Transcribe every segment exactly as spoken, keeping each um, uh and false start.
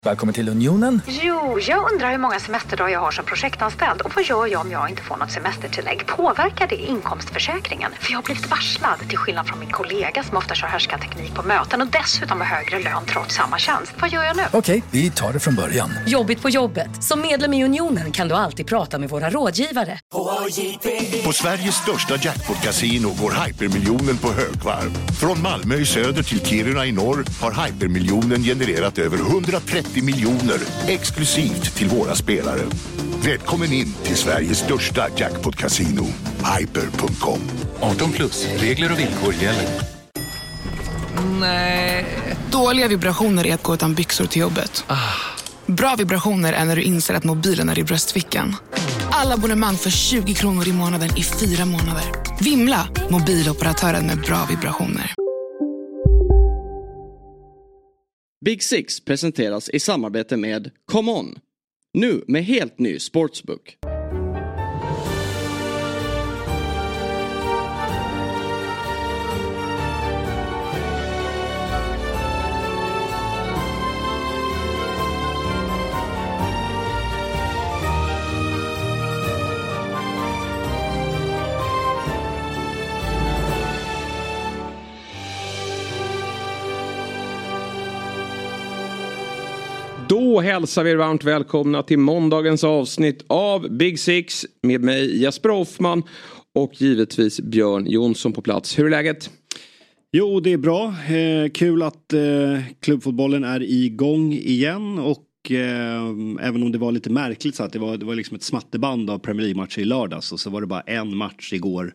Välkommen till Unionen. Jo, jag undrar hur många semesterdagar jag har som projektanställd. Och vad gör jag om jag inte får något semestertillägg? Påverkar det inkomstförsäkringen? För jag har blivit varslad, till skillnad från min kollega som ofta kör härskarteknik på möten och dessutom har högre lön trots samma tjänst. Vad gör jag nu? Okej, vi tar det från början. Jobbigt på jobbet. Som medlem i Unionen kan du alltid prata med våra rådgivare. På Sveriges största jackpot-casino går hypermiljonen på högvarv. Från Malmö i söder till Kiruna i norr har hypermiljonen genererat över hundratrettio miljoner exklusivt till våra spelare. Välkommen in till Sveriges största jackpot-casino, hyper punkt com. arton plus, regler och villkor gäller. Nej. Dåliga vibrationer är att gå utan byxor till jobbet. Ah. Bra vibrationer är när du inser att mobilen är i bröstfickan. Alla abonnemang för tjugo kronor i månaden i fyra månader. Vimla, mobiloperatören med bra vibrationer. Big Six presenteras i samarbete med Come On. Nu med helt ny sportsbook. Då hälsar vi varmt välkomna till måndagens avsnitt av Big Six med mig Jesper Hoffman och givetvis Björn Jonsson på plats. Hur är läget? Jo, det är bra. Eh, kul att eh, klubbfotbollen är igång igen och eh, även om det var lite märkligt så att det var, det var liksom ett smatterband av Premier League-matcher i lördags och så var det bara en match igår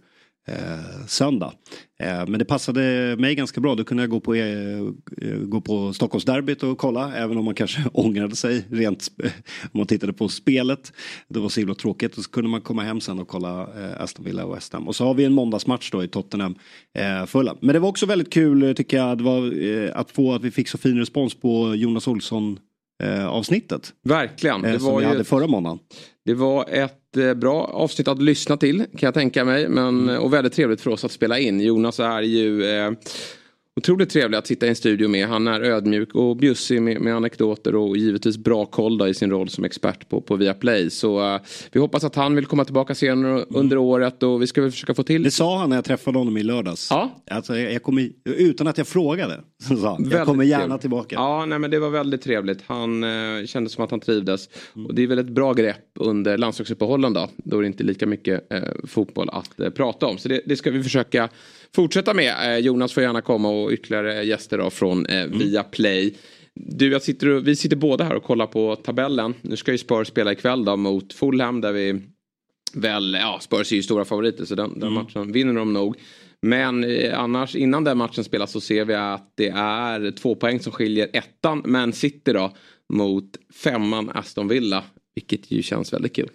eh, söndag. Eh, men det passade mig ganska bra. Då kunde jag gå på, eh, gå på Stockholmsderbyt och kolla, även om man kanske ångrade sig rent om man tittade på spelet. Det var så himla tråkigt och så kunde man komma hem sen och kolla eh, Aston Villa och West Ham. Och så har vi en måndagsmatch då i Tottenham eh, fulla. Men det var också väldigt kul tycker jag det var, eh, att få att vi fick så fin respons på Jonas Olsson eh, avsnittet. Verkligen. Det eh, som var vi ju hade förra måndagen. Det var ett eh, bra avsnitt att lyssna till kan jag tänka mig. Men, mm. Och väldigt trevligt för oss att spela in. Jonas är ju eh, otroligt trevlig att sitta i en studio med. Han är ödmjuk och bjussig med, med anekdoter och givetvis bra koll då i sin roll som expert på, på Viaplay. Så uh, vi hoppas att han vill komma tillbaka senare mm. under året och vi ska väl försöka få till. Det sa han när jag träffade honom i lördags. Ja. Alltså, jag, jag kommer, utan att jag frågade. Så sa han, jag kommer gärna trevligt. Tillbaka. Ja, nej, men det var väldigt trevligt. Han uh, kände som att han trivdes. Mm. Och det är väl ett bra grepp under landslagsuppehållen då. Då är det inte lika mycket uh, fotboll att uh, prata om. Så det, det ska vi försöka fortsätta med. Jonas får gärna komma och ytterligare gäster då från eh, Viaplay. Du, jag sitter, vi sitter båda här och kollar på tabellen. Nu ska ju Spurs spela ikväll då mot Fulham där vi väl, ja Spurs är ju stora favoriter så den, den matchen vinner de nog. Men eh, annars innan den matchen spelas så ser vi att det är två poäng som skiljer ettan men sitter då mot femman Aston Villa. Vilket ju känns väldigt kul.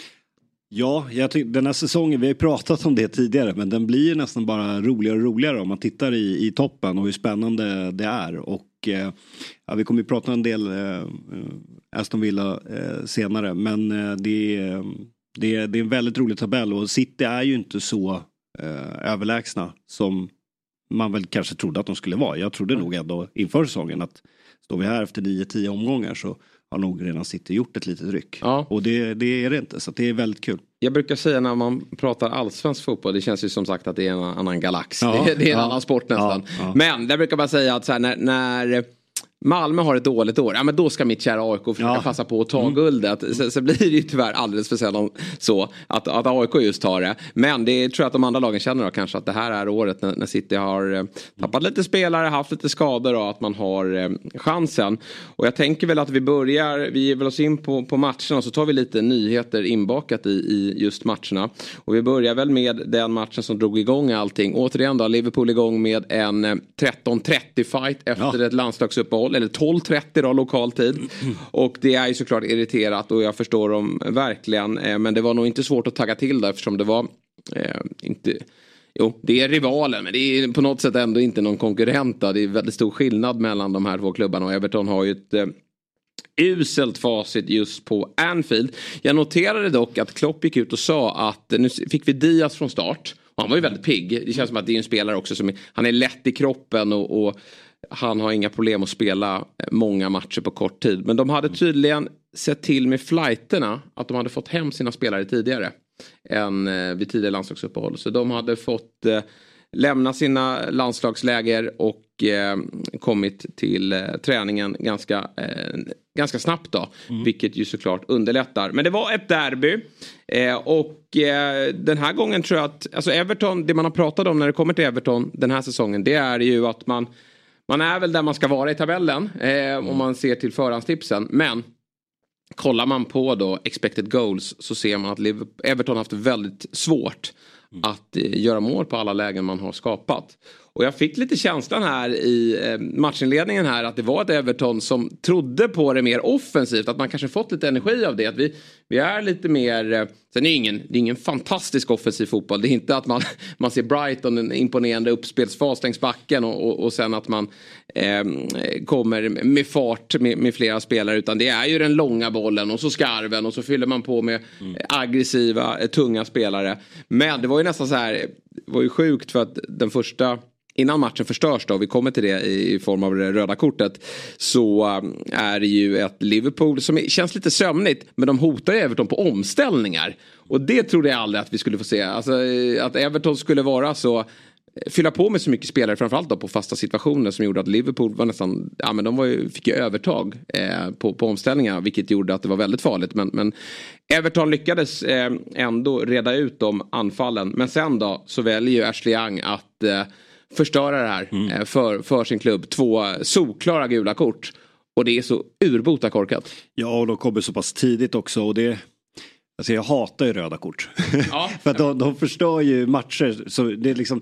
Ja, jag tycker den här säsongen, vi har ju pratat om det tidigare, men den blir nästan bara roligare och roligare om man tittar i, i toppen och hur spännande det är. Och eh, ja, vi kommer ju prata en del eh, Aston Villa eh, senare, men eh, det, är, det, är, det är en väldigt rolig tabell och City är ju inte så eh, överlägsna som man väl kanske trodde att de skulle vara. Jag trodde nog ändå inför säsongen att står vi här efter nio tio omgångar så har nog redan City gjort ett litet ryck. Ja. Och det, det är det inte, så det är väldigt kul. Jag brukar säga när man pratar allsvensk fotboll, det känns ju som sagt att det är en annan galax. Ja, det, det är en ja, annan sport nästan. Ja, ja. Men där brukar man säga att så här, när, när Malmö har ett dåligt år, ja men då ska mitt kära A I K försöka ja. passa på att ta mm. guldet. Så, så blir det ju tyvärr alldeles för sällan så att, att A I K just tar det. Men det tror jag att de andra lagen känner då kanske att det här är året när, när City har eh, tappat lite spelare, haft lite skador och att man har eh, chansen. Och jag tänker väl att vi börjar, vi ger väl oss in på, på matcherna och så tar vi lite nyheter inbakat i, i just matcherna. Och vi börjar väl med den matchen som drog igång allting. Återigen då, Liverpool igång med en eh, tretton trettio fight efter ja. ett landslagsuppehåll. Eller tolv trettio då lokal tid. Mm. Och det är ju såklart irriterat och jag förstår dem verkligen. Eh, men det var nog inte svårt att tagga till där eftersom det var eh, inte... Jo, det är rivalen men det är på något sätt ändå inte någon konkurrent då. Det är väldigt stor skillnad mellan de här två klubbarna och Everton har ju ett eh, uselt facit just på Anfield. Jag noterade dock att Klopp gick ut och sa att nu fick vi Diaz från start. Och han var ju väldigt pigg. Det känns som att det är en spelare också som är, han är lätt i kroppen och, och han har inga problem att spela många matcher på kort tid. Men de hade tydligen sett till med flighterna att de hade fått hem sina spelare tidigare än eh, vid tidigare landslagsuppehåll. Så de hade fått eh, lämna sina landslagsläger och eh, kommit till eh, träningen ganska, eh, ganska snabbt då. Mm. Vilket ju såklart underlättar. Men det var ett derby. Eh, och eh, den här gången tror jag att alltså Everton, det man har pratat om när det kommer till Everton den här säsongen, det är ju att man, man är väl där man ska vara i tabellen eh, mm. om man ser till förhandstipsen. Men kollar man på då expected goals så ser man att Liverpool, Everton har haft väldigt svårt mm. att eh, göra mål på alla lägen man har skapat. Och jag fick lite känslan här i eh, matchinledningen här att det var ett Everton som trodde på det mer offensivt. Att man kanske fått lite energi av det. Att vi, vi är lite mer... Eh, sen är det ingen, det är ingen fantastisk offensiv fotboll. Det är inte att man, man ser Brighton, en imponerande uppspelsfas längs backen. Och, och, och sen att man eh, kommer med fart med, med flera spelare. Utan det är ju den långa bollen och så skarven. Och så fyller man på med mm. aggressiva, tunga spelare. Men det var ju nästan så här... Det var ju sjukt för att den första... Innan matchen förstörs då, vi kommer till det i form av det röda kortet, så är det ju ett Liverpool som känns lite sömnigt, men de hotar ju Everton på omställningar. Och det trodde jag aldrig att vi skulle få se. Alltså att Everton skulle vara så, fylla på med så mycket spelare, framförallt då på fasta situationer, som gjorde att Liverpool var nästan, ja men de var ju, fick ju övertag eh, på, på omställningar, vilket gjorde att det var väldigt farligt. Men, men Everton lyckades eh, ändå reda ut de anfallen. Men sen då så väljer ju Ashley Young att eh, förstöra det här mm. för, för sin klubb. Två solklara gula kort. Och det är så urbota korkat. Ja, och de kommer så pass tidigt också. Och det, alltså jag hatar ju röda kort. Ja. För att de, de förstör ju matcher. Så det är liksom,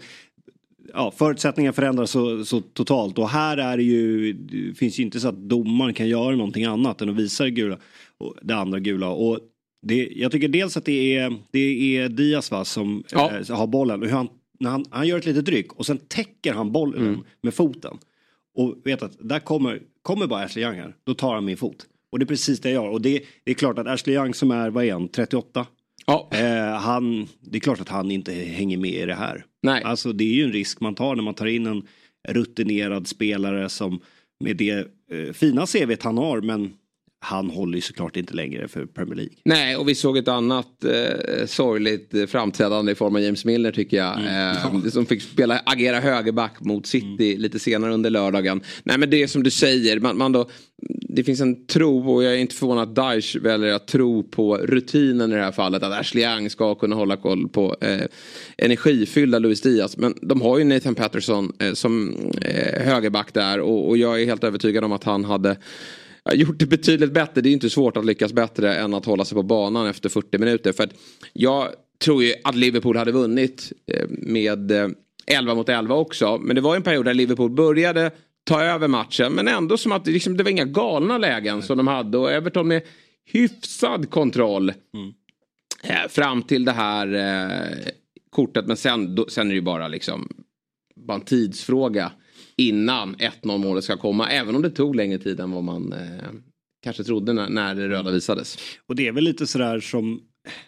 ja, förutsättningar förändras så, så totalt. Och här är det ju, det finns ju inte så att domaren kan göra någonting annat än att visa det gula, och det andra gula. Och det, jag tycker dels att det är, det är Diaz, va, som ja. eh, har bollen. Och hur han När han, han gör ett litet dryck och sen täcker han bollen mm. med foten. Och vet att där kommer, kommer bara Ashley Young här. Då tar han min fot. Och det är precis det jag gör. Och det, det är klart att Ashley Young som är, vad är han, trettioåtta? Ja. Eh, han, det är klart att han inte hänger med i det här. Nej. Alltså det är ju en risk man tar när man tar in en rutinerad spelare som med det eh, fina C V:t han har, men han håller ju såklart inte längre för Premier League. Nej, och vi såg ett annat eh, sorgligt framträdande i form av James Milner, tycker jag. Mm. Eh, som fick spela, agera högerback mot City mm. lite senare under lördagen. Nej, men det är som du säger. Man, man då, det finns en tro, och jag är inte förvånad att Daesh väljer att tro på rutinen i det här fallet. Att Ashley Young ska kunna hålla koll på eh, energifyllda Luis Diaz. Men de har ju Nathan Patterson eh, som eh, högerback där. Och, och jag är helt övertygad om att han hade gjort det betydligt bättre. Det är inte svårt att lyckas bättre än att hålla sig på banan efter fyrtio minuter. För att jag tror ju att Liverpool hade vunnit med elva mot elva också. Men det var en period där Liverpool började ta över matchen. Men ändå som att det, liksom, det var inga galna lägen som de hade. Och Everton med hyfsad kontroll mm. eh, fram till det här eh, kortet. Men sen, då, sen är det ju bara liksom bara en tidsfråga innan ett noll målet ska komma, även om det tog längre tid än vad man eh, kanske trodde när, när det röda visades. Och det är väl lite sådär som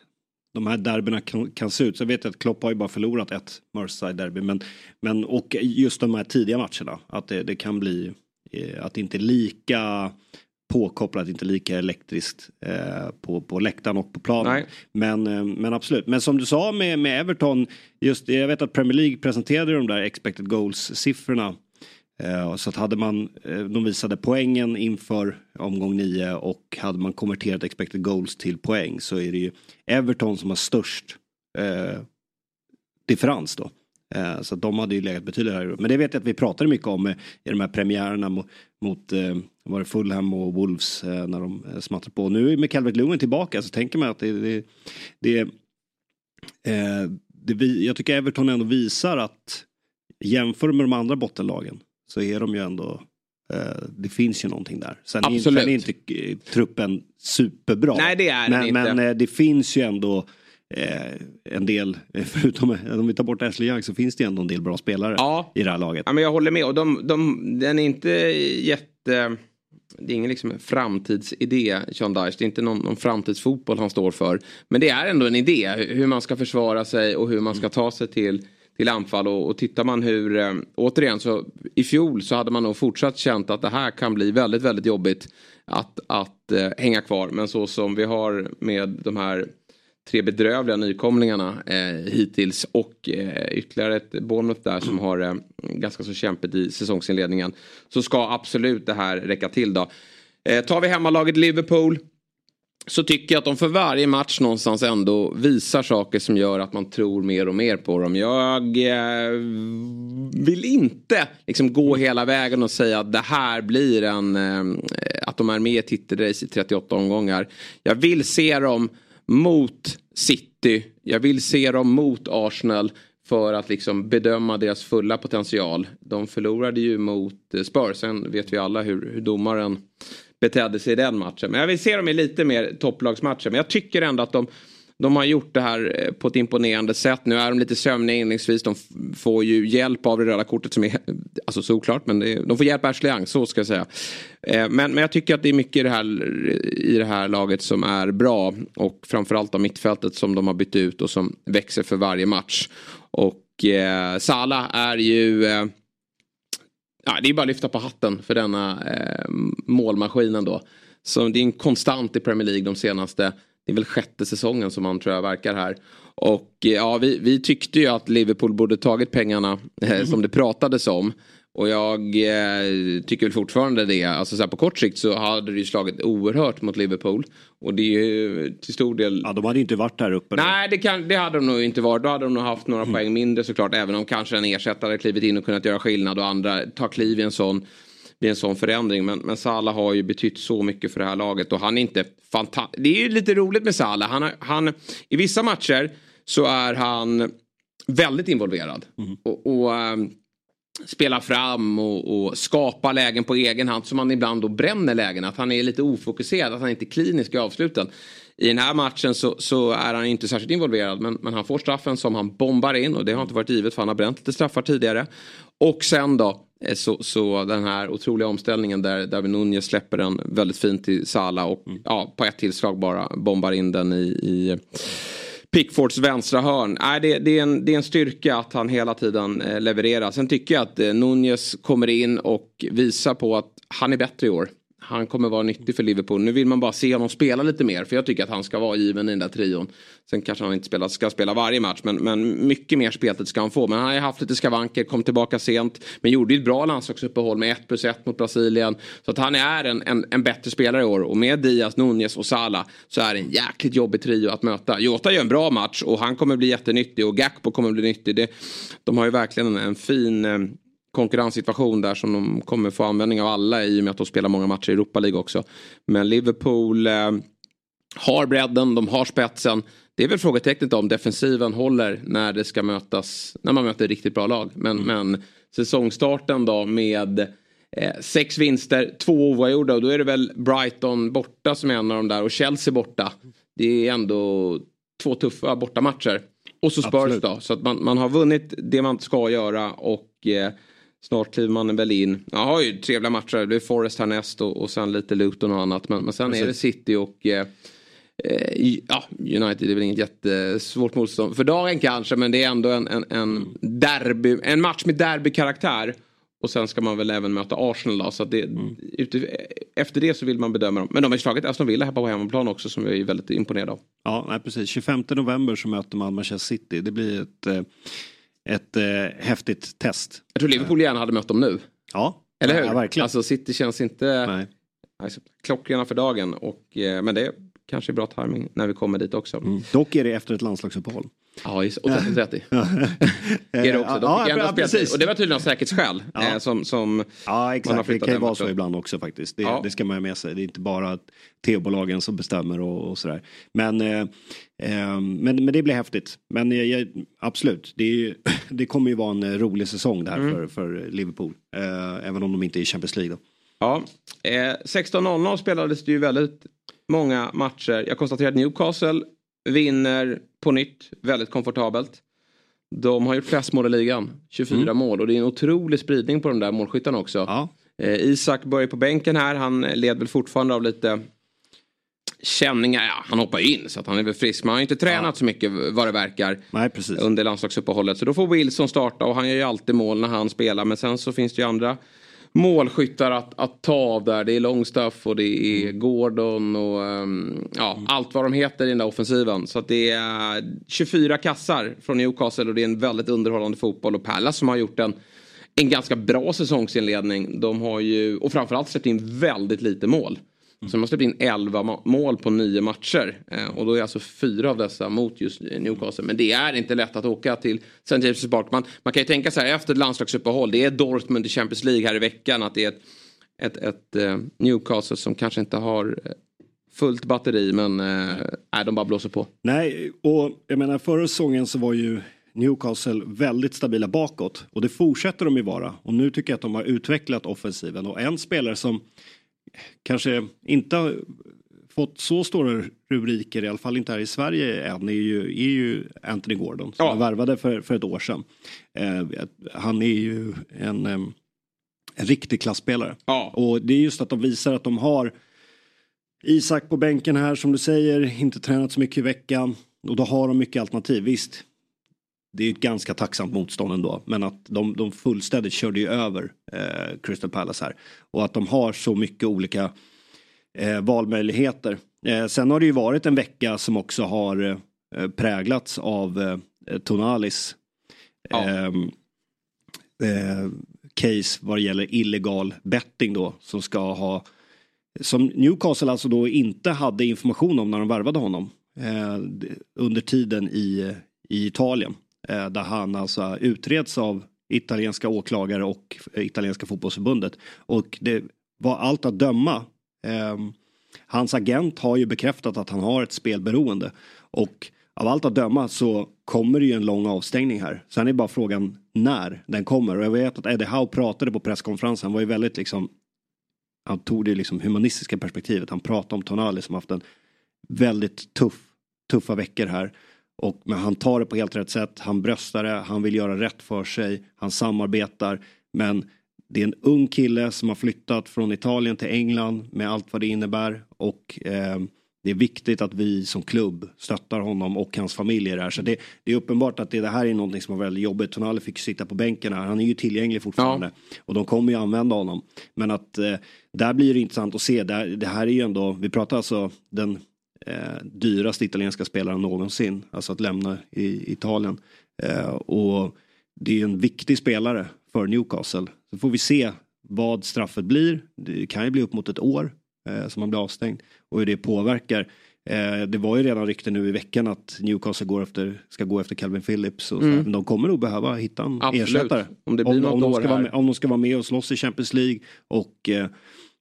de här derbyna kan, kan se ut. Så jag vet att Klopp har ju bara förlorat ett Merseyside-derby, men, men och just de här tidiga matcherna, att det, det kan bli eh, att det inte är lika påkopplat, inte lika elektriskt eh, på, på läktaren och på planen. Men, eh, men absolut. Men som du sa med, med Everton, just jag vet att Premier League presenterade de där expected goals-siffrorna. Eh, så att hade man, eh, de visade poängen inför omgång nio, och hade man konverterat expected goals till poäng, så är det ju Everton som har störst eh, differens då. Eh, så att de hade ju legat betydligt högre. Men det vet jag att vi pratade mycket om eh, i de här premiärerna mot, mot eh, var det Fulham och Wolves eh, när de eh, smattrade på. Nu med Calvert-Lewin tillbaka, så tänker man att det, det, det, eh, det vi, jag tycker Everton ändå visar att jämför med de andra bottenlagen så är de ju ändå, eh, det finns ju någonting där. Sen är, sen är inte eh, truppen superbra. Nej, det är men, inte. Men eh, det finns ju ändå eh, en del, förutom om vi tar bort Ashley Young, så finns det ändå en del bra spelare ja. i det här laget. Ja, men jag håller med. Och de, de, den är inte jätte... Det är ingen liksom framtidsidé, Sean Dyche. Det är inte någon, någon framtidsfotboll han står för. Men det är ändå en idé hur man ska försvara sig och hur man ska ta sig till, till anfall. Och, och tittar man hur, eh, återigen så i fjol så hade man nog fortsatt känt att det här kan bli väldigt, väldigt jobbigt att, att eh, hänga kvar. Men så som vi har med de här tre bedrövliga nykomlingarna eh, hittills och eh, ytterligare ett Bournemouth där som har eh, ganska så kämpigt i säsongsinledningen, så ska absolut det här räcka till då. Eh, tar vi hemmalaget Liverpool, så tycker jag att de för varje match någonstans ändå visar saker som gör att man tror mer och mer på dem. Jag eh, vill inte liksom gå hela vägen och säga att det här blir en eh, att de är med i titelrace i trettioåtta omgångar. Jag vill se dem mot City. Jag vill se dem mot Arsenal för att liksom bedöma deras fulla potential. De förlorade ju mot Spurs. Sen vet vi alla hur, hur domaren betedde sig i den matchen. Men jag vill se dem i lite mer topplagsmatcher. Men jag tycker ändå att de, de har gjort det här på ett imponerande sätt. Nu är de lite sömniga inledningsvis. De får ju hjälp av det röda kortet som är alltså såklart. Men det är, de får hjälp av Ashley Young, så ska jag säga. Men, men jag tycker att det är mycket i det, här, i det här laget som är bra. Och framförallt av mittfältet som de har bytt ut och som växer för varje match. Och eh, Salah är ju... Eh, Ja, det är bara att lyfta på hatten för denna eh, målmaskinen då. Så det är en konstant i Premier League de senaste, det är väl sjätte säsongen som man tror jag verkar här. Och eh, ja, vi, vi tyckte ju att Liverpool borde tagit pengarna eh, mm. som det pratades om. Och jag eh, tycker väl fortfarande det. Alltså så här, på kort sikt så hade det ju slagit oerhört mot Liverpool. Och det är ju till stor del... Ja, de hade ju inte varit där uppe. Nej, det, kan, det hade de nog inte varit. Då hade de nog haft några mm. poäng mindre såklart. Även om kanske en ersättare klivit in och kunnat göra skillnad. Och andra tar kliv i en sån, i en sån förändring. Men, men Salah har ju betytt så mycket för det här laget. Och han är inte fantastisk. Det är ju lite roligt med Salah. Han, han, i vissa matcher så är han väldigt involverad. Mm. Och... och um, spela fram och, och skapa lägen på egen hand, som man ibland då bränner lägen, att han är lite ofokuserad, att han inte är klinisk i avsluten. I den här matchen så, så är han inte särskilt involverad, men, men han får straffen som han bombar in, och det har inte varit givet för han har bränt lite straffar tidigare. Och sen då så, så den här otroliga omställningen där Darwin Núñez släpper den väldigt fint till Salah och mm. ja, på ett tillslag bara bombar in den i, i Pickfords vänstra hörn. Nej, det, det, är en, det är en styrka att han hela tiden eh, levererar. Sen tycker jag att eh, Núñez kommer in och visar på att han är bättre i år. Han kommer vara nyttig för Liverpool. Nu vill man bara se honom spela lite mer, för jag tycker att han ska vara given i den där trion. Sen kanske han inte spela, ska spela varje match, men, men mycket mer speltid ska han få. Men han har ju haft lite skavanker, kom tillbaka sent, men gjorde ju ett bra landslagsuppehåll med ett plus ett mot Brasilien. Så att han är en, en, en bättre spelare i år. Och med Diaz, Núñez och Salah så är det en jäkligt jobbig trio att möta. Jota gör en bra match och han kommer bli jättenyttig, och Gakpo kommer bli nyttig. Det, de har ju verkligen en, en fin... Eh, konkurrenssituation där som de kommer få användning av alla, i och med att de spelar många matcher i Europa League också. Men Liverpool eh, har bredden, de har spetsen. Det är väl frågetecknet om defensiven håller när det ska mötas, när man möter riktigt bra lag. Men, mm. men säsongstarten då med eh, sex vinster, två oavgjorda, och då är det väl Brighton borta som är en av de där, och Chelsea borta. Det är ändå två tuffa bortamatcher. Och så Spurs Absolut. Då. Så att man, man har vunnit det man ska göra, och eh, snart kliver man väl in. Jag har ju trevliga matcher. Det blir Forest härnäst och, och sen lite Luton och annat. Men, men sen Precis. Är det City och eh, ja, United är väl inget jättesvårt motstånd för dagen kanske. Men det är ändå en, en, en derby, en match med derbykaraktär. Och sen ska man väl även möta Arsenal då. Så att det, mm. ute, efter det så vill man bedöma dem. Men de har ju slagit Aston Villa här på hemmaplan också, som vi är väldigt imponerade av. Ja, nej, precis. tjugofemte november så möter man Manchester City. Det blir ett... Eh... Ett eh, häftigt test. Jag tror Liverpool gärna hade mött dem nu. Ja, eller hur? Ja, verkligen. Alltså City känns inte Nej. Alltså, klockrena för dagen. Och, eh, men det är kanske bra timing när vi kommer dit också. Mm. Dock är det efter ett landslagsuppehåll. Ja, just, och trettio trettio. är det också. Ja, ja, precis. Och det var tydligen av säkerhetsskäl. Ja. Eh, som, som ja, exakt. Det kan ju vara så ibland också faktiskt. Det, ja. det ska man ha med sig. Det är inte bara T-bolagen som bestämmer och, och sådär. Men, eh, eh, men, men det blir häftigt. Men eh, absolut, det, är ju, det kommer ju vara en rolig säsong där mm. för, för Liverpool. Eh, även om de inte är i Champions League då. Ja, eh, sexton noll noll spelades det ju väldigt många matcher. Jag konstaterar att Newcastle vinner på nytt väldigt komfortabelt. De har gjort flest mål i ligan, tjugofyra mm. mål, och det är en otrolig spridning på de där målskyttarna också. Ja. Eh, Isak börjar på bänken här, han led väl fortfarande av lite känningar, ja, han hoppar in så att han är väl frisk. Man har inte tränat ja. så mycket vad det verkar. Nej, precis. Under landslagsuppehållet. Så då får Wilson starta och han gör ju alltid mål när han spelar. Men sen så finns det ju andra målskyttar att, att ta av där. Det är Longstaff och det är mm. Gordon och um, ja, mm. allt vad de heter i den där offensiven. Så att det är tjugofyra kassar från Newcastle och det är en väldigt underhållande fotboll. Och Palace som har gjort en, en ganska bra säsongsinledning. De har ju, och framförallt släppt in väldigt lite mål. Så de har släppt in elva mål på nio matcher. Eh, och då är alltså fyra av dessa mot just Newcastle. Men det är inte lätt att åka till Saint James' Park. Man, man kan ju tänka så här efter ett landslagsuppehåll. Det är Dortmund i Champions League här i veckan. Att det är ett, ett, ett eh, Newcastle som kanske inte har fullt batteri. Men eh, de bara blåser på. Nej, och jag menar förra säsongen så var ju Newcastle väldigt stabila bakåt. Och det fortsätter de ju vara. Och nu tycker jag att de har utvecklat offensiven. Och en spelare som kanske inte har fått så stora rubriker, i alla fall inte här i Sverige än, är ju, är ju Anthony Gordon som ja. värvade för, för ett år sedan. Eh, han är ju en, en riktig klassspelare. Ja. Och det är just att de visar att de har Isak på bänken här som du säger, inte tränat så mycket i veckan. Och då har de mycket alternativ, visst. Det är ett ganska tacksamt motstånd ändå. Men att de, de fullständigt körde ju över eh, Crystal Palace här. Och att de har så mycket olika eh, valmöjligheter. Eh, sen har det ju varit en vecka som också har eh, präglats av eh, Tonalis ja. eh, eh, case vad det gäller illegal betting då. Som ska ha, som Newcastle alltså då inte hade information om när de värvade honom. Eh, under tiden i, i Italien. Där han alltså utreds av italienska åklagare och italienska fotbollsförbundet. Och det var allt att döma. Eh, hans agent har ju bekräftat att han har ett spelberoende. Och av allt att döma så kommer det ju en lång avstängning här. Sen är bara frågan när den kommer. Och jag vet att Eddie Howe pratade på presskonferensen. Han var ju väldigt liksom, han tog det liksom humanistiska perspektivet. Han pratade om Tonali som haft en väldigt tuff, tuffa veckor här. Och, men han tar det på helt rätt sätt. Han bröstar det. Han vill göra rätt för sig. Han samarbetar. Men det är en ung kille som har flyttat från Italien till England. Med allt vad det innebär. Och eh, det är viktigt att vi som klubb stöttar honom och hans familj där. Så det, det är uppenbart att det, det här är någonting som var väldigt jobbigt. Tonali fick sitta på bänken här. Han är ju tillgänglig fortfarande. Ja. Och de kommer ju använda honom. Men att eh, där blir det intressant att se. Där, det här är ju ändå, vi pratar alltså den Eh, dyraste italienska spelaren någonsin, alltså att lämna i Italien, eh, och det är en viktig spelare för Newcastle. Så får vi se vad straffet blir. Det kan ju bli upp mot ett år eh, som man blir avstängd och hur det påverkar. Eh, det var ju redan rykte nu i veckan att Newcastle går efter, ska gå efter Calvin Phillips och så, mm. men de kommer nog behöva hitta en Absolut. ersättare om, det blir om, något om, de ska vara med, om de ska vara med och slåss i Champions League och eh,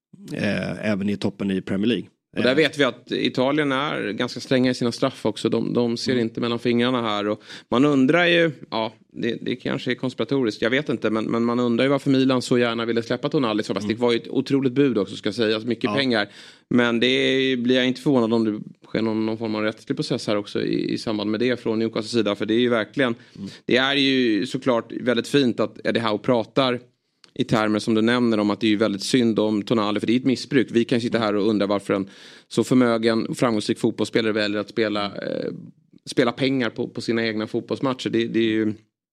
eh, även i toppen i Premier League. Och där vet vi att Italien är ganska stränga i sina straff också. De, de ser mm. inte mellan fingrarna här. Och man undrar ju, ja det, det kanske är konspiratoriskt, jag vet inte. Men, men man undrar ju varför Milan så gärna ville släppa Tonali. Så mm. det var ju ett otroligt bud också, ska sägas. Mycket ja. pengar. Men det blir jag inte förvånad om det sker någon, någon form av rättslig process här också i, i samband med det från Newcastles sida. För det är ju verkligen, mm. det är ju såklart väldigt fint att Eddie Howe pratar i termer som du nämner om att det är ju väldigt synd om Tonali, för det är ett missbruk. Vi kan sitta här och undra varför en så förmögen och framgångsrik fotbollsspelare väljer att spela, eh, spela pengar på, på sina egna fotbollsmatcher. Det, det är ju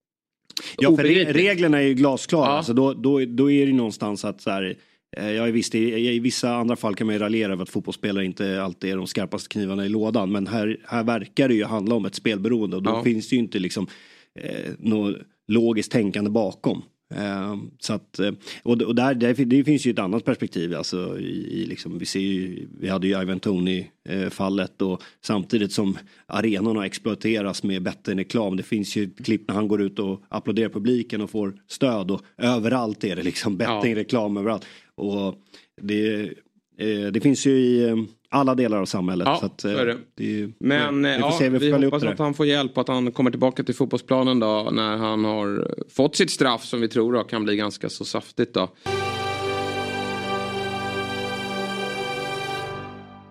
ja, för re- reglerna är ju glasklara. Ja. Alltså då, då, då är det ju någonstans att så här, eh, jag visst, i, i vissa andra fall kan man ju raljera över att fotbollsspelare inte alltid är de skarpaste knivarna i lådan. Men här, här verkar det ju handla om ett spelberoende och då ja. finns det ju inte liksom eh, något logiskt tänkande bakom. Uh, så att, och, och där, där det finns ju ett annat perspektiv alltså i, i liksom, vi ser ju, vi hade ju Ivan Toney uh, fallet och samtidigt som arenorna exploateras med bettingreklam, det finns ju ett klipp när han går ut och applåderar publiken och får stöd och överallt är det liksom bettingreklam ja. överallt och det, uh, det finns ju i um, alla delar av samhället. Ja, så att, så är det. det är, Men vi, ja, se, vi, vi hoppas att han får hjälp, att han kommer tillbaka till fotbollsplanen då, när han har fått sitt straff som vi tror då, kan bli ganska så saftigt då.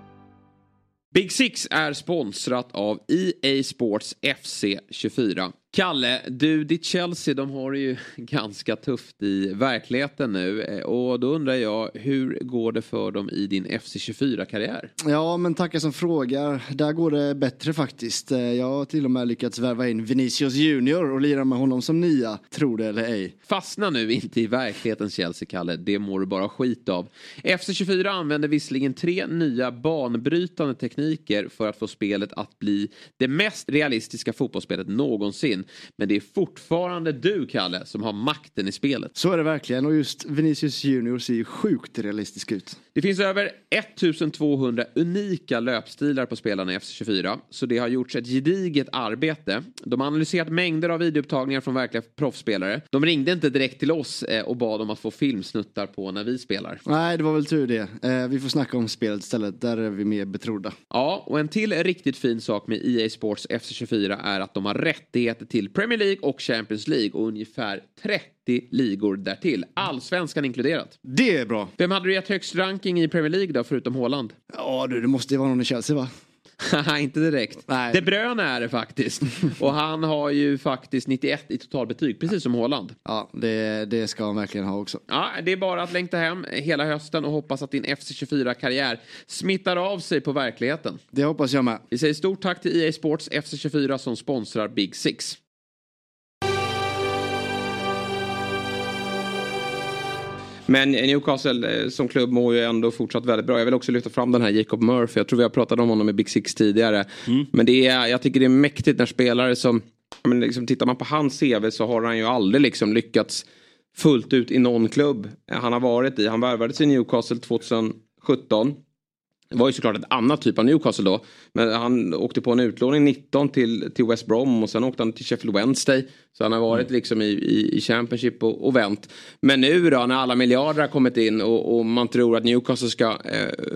Big Six är sponsrat av E A Sports F C tjugofyra. Kalle, du, ditt Chelsea, de har det ju ganska tufft i verkligheten nu. Och då undrar jag, hur går det för dem i din F C tjugofyra-karriär? Ja, men tackar som frågar. Där går det bättre faktiskt. Jag har till och med lyckats värva in Vinicius Junior och lira med honom som nia, tror det eller ej. Fastna nu inte i verklighetens Chelsea, Kalle. Det mår du bara skit av. F C tjugofyra använder visserligen tre nya banbrytande tekniker för att få spelet att bli det mest realistiska fotbollsspelet någonsin. Men det är fortfarande du, Kalle, som har makten i spelet. Så är det verkligen, och just Vinicius Junior ser ju sjukt realistisk ut. Det finns över ettusentvåhundra unika löpstilar på spelarna i F C tjugofyra. Så det har gjorts ett gediget arbete. De har analyserat mängder av videoupptagningar från verkliga proffsspelare. De ringde inte direkt till oss och bad om att få filmsnuttar på när vi spelar. Nej, det var väl tur det. Eh, vi får snacka om spelet istället. Där är vi mer betrodda. Ja, och en till riktigt fin sak med E A Sports F C tjugofyra är att de har rättigheter till Premier League och Champions League och ungefär trettio ligor därtill. Allsvenskan inkluderat. Det är bra. Vem hade du gett högst ranking i Premier League då, förutom Haaland? Ja, du, det måste ju vara någon i Chelsea, va? Inte direkt. Nej. De Bruyne är det faktiskt. Och han har ju faktiskt nittioett i totalbetyg, precis som Haaland. Ja, det, det ska han verkligen ha också. Ja, det är bara att längta hem hela hösten och hoppas att din F C tjugofyra-karriär smittar av sig på verkligheten. Det hoppas jag med. Vi säger stort tack till E A Sports F C tjugofyra som sponsrar Big Six. Men Newcastle som klubb mår ju ändå fortsatt väldigt bra. Jag vill också lyfta fram den här Jacob Murphy. Jag tror vi har pratat om honom i Big Six tidigare. Mm. Men det är, jag tycker det är mäktigt när spelare som... Men liksom, tittar man på hans C V så har han ju aldrig liksom lyckats fullt ut i någon klubb han har varit i. Han värvades i Newcastle tjugohundrasjutton. Det var ju såklart ett annat typ av Newcastle då. Men han åkte på en utlåning nitton till, till West Brom. Och sen åkte han till Sheffield Wednesday. Så han har varit mm. liksom i, i, i Championship och, och vänt. Men nu då när alla miljarder har kommit in. Och, och man tror att Newcastle ska eh,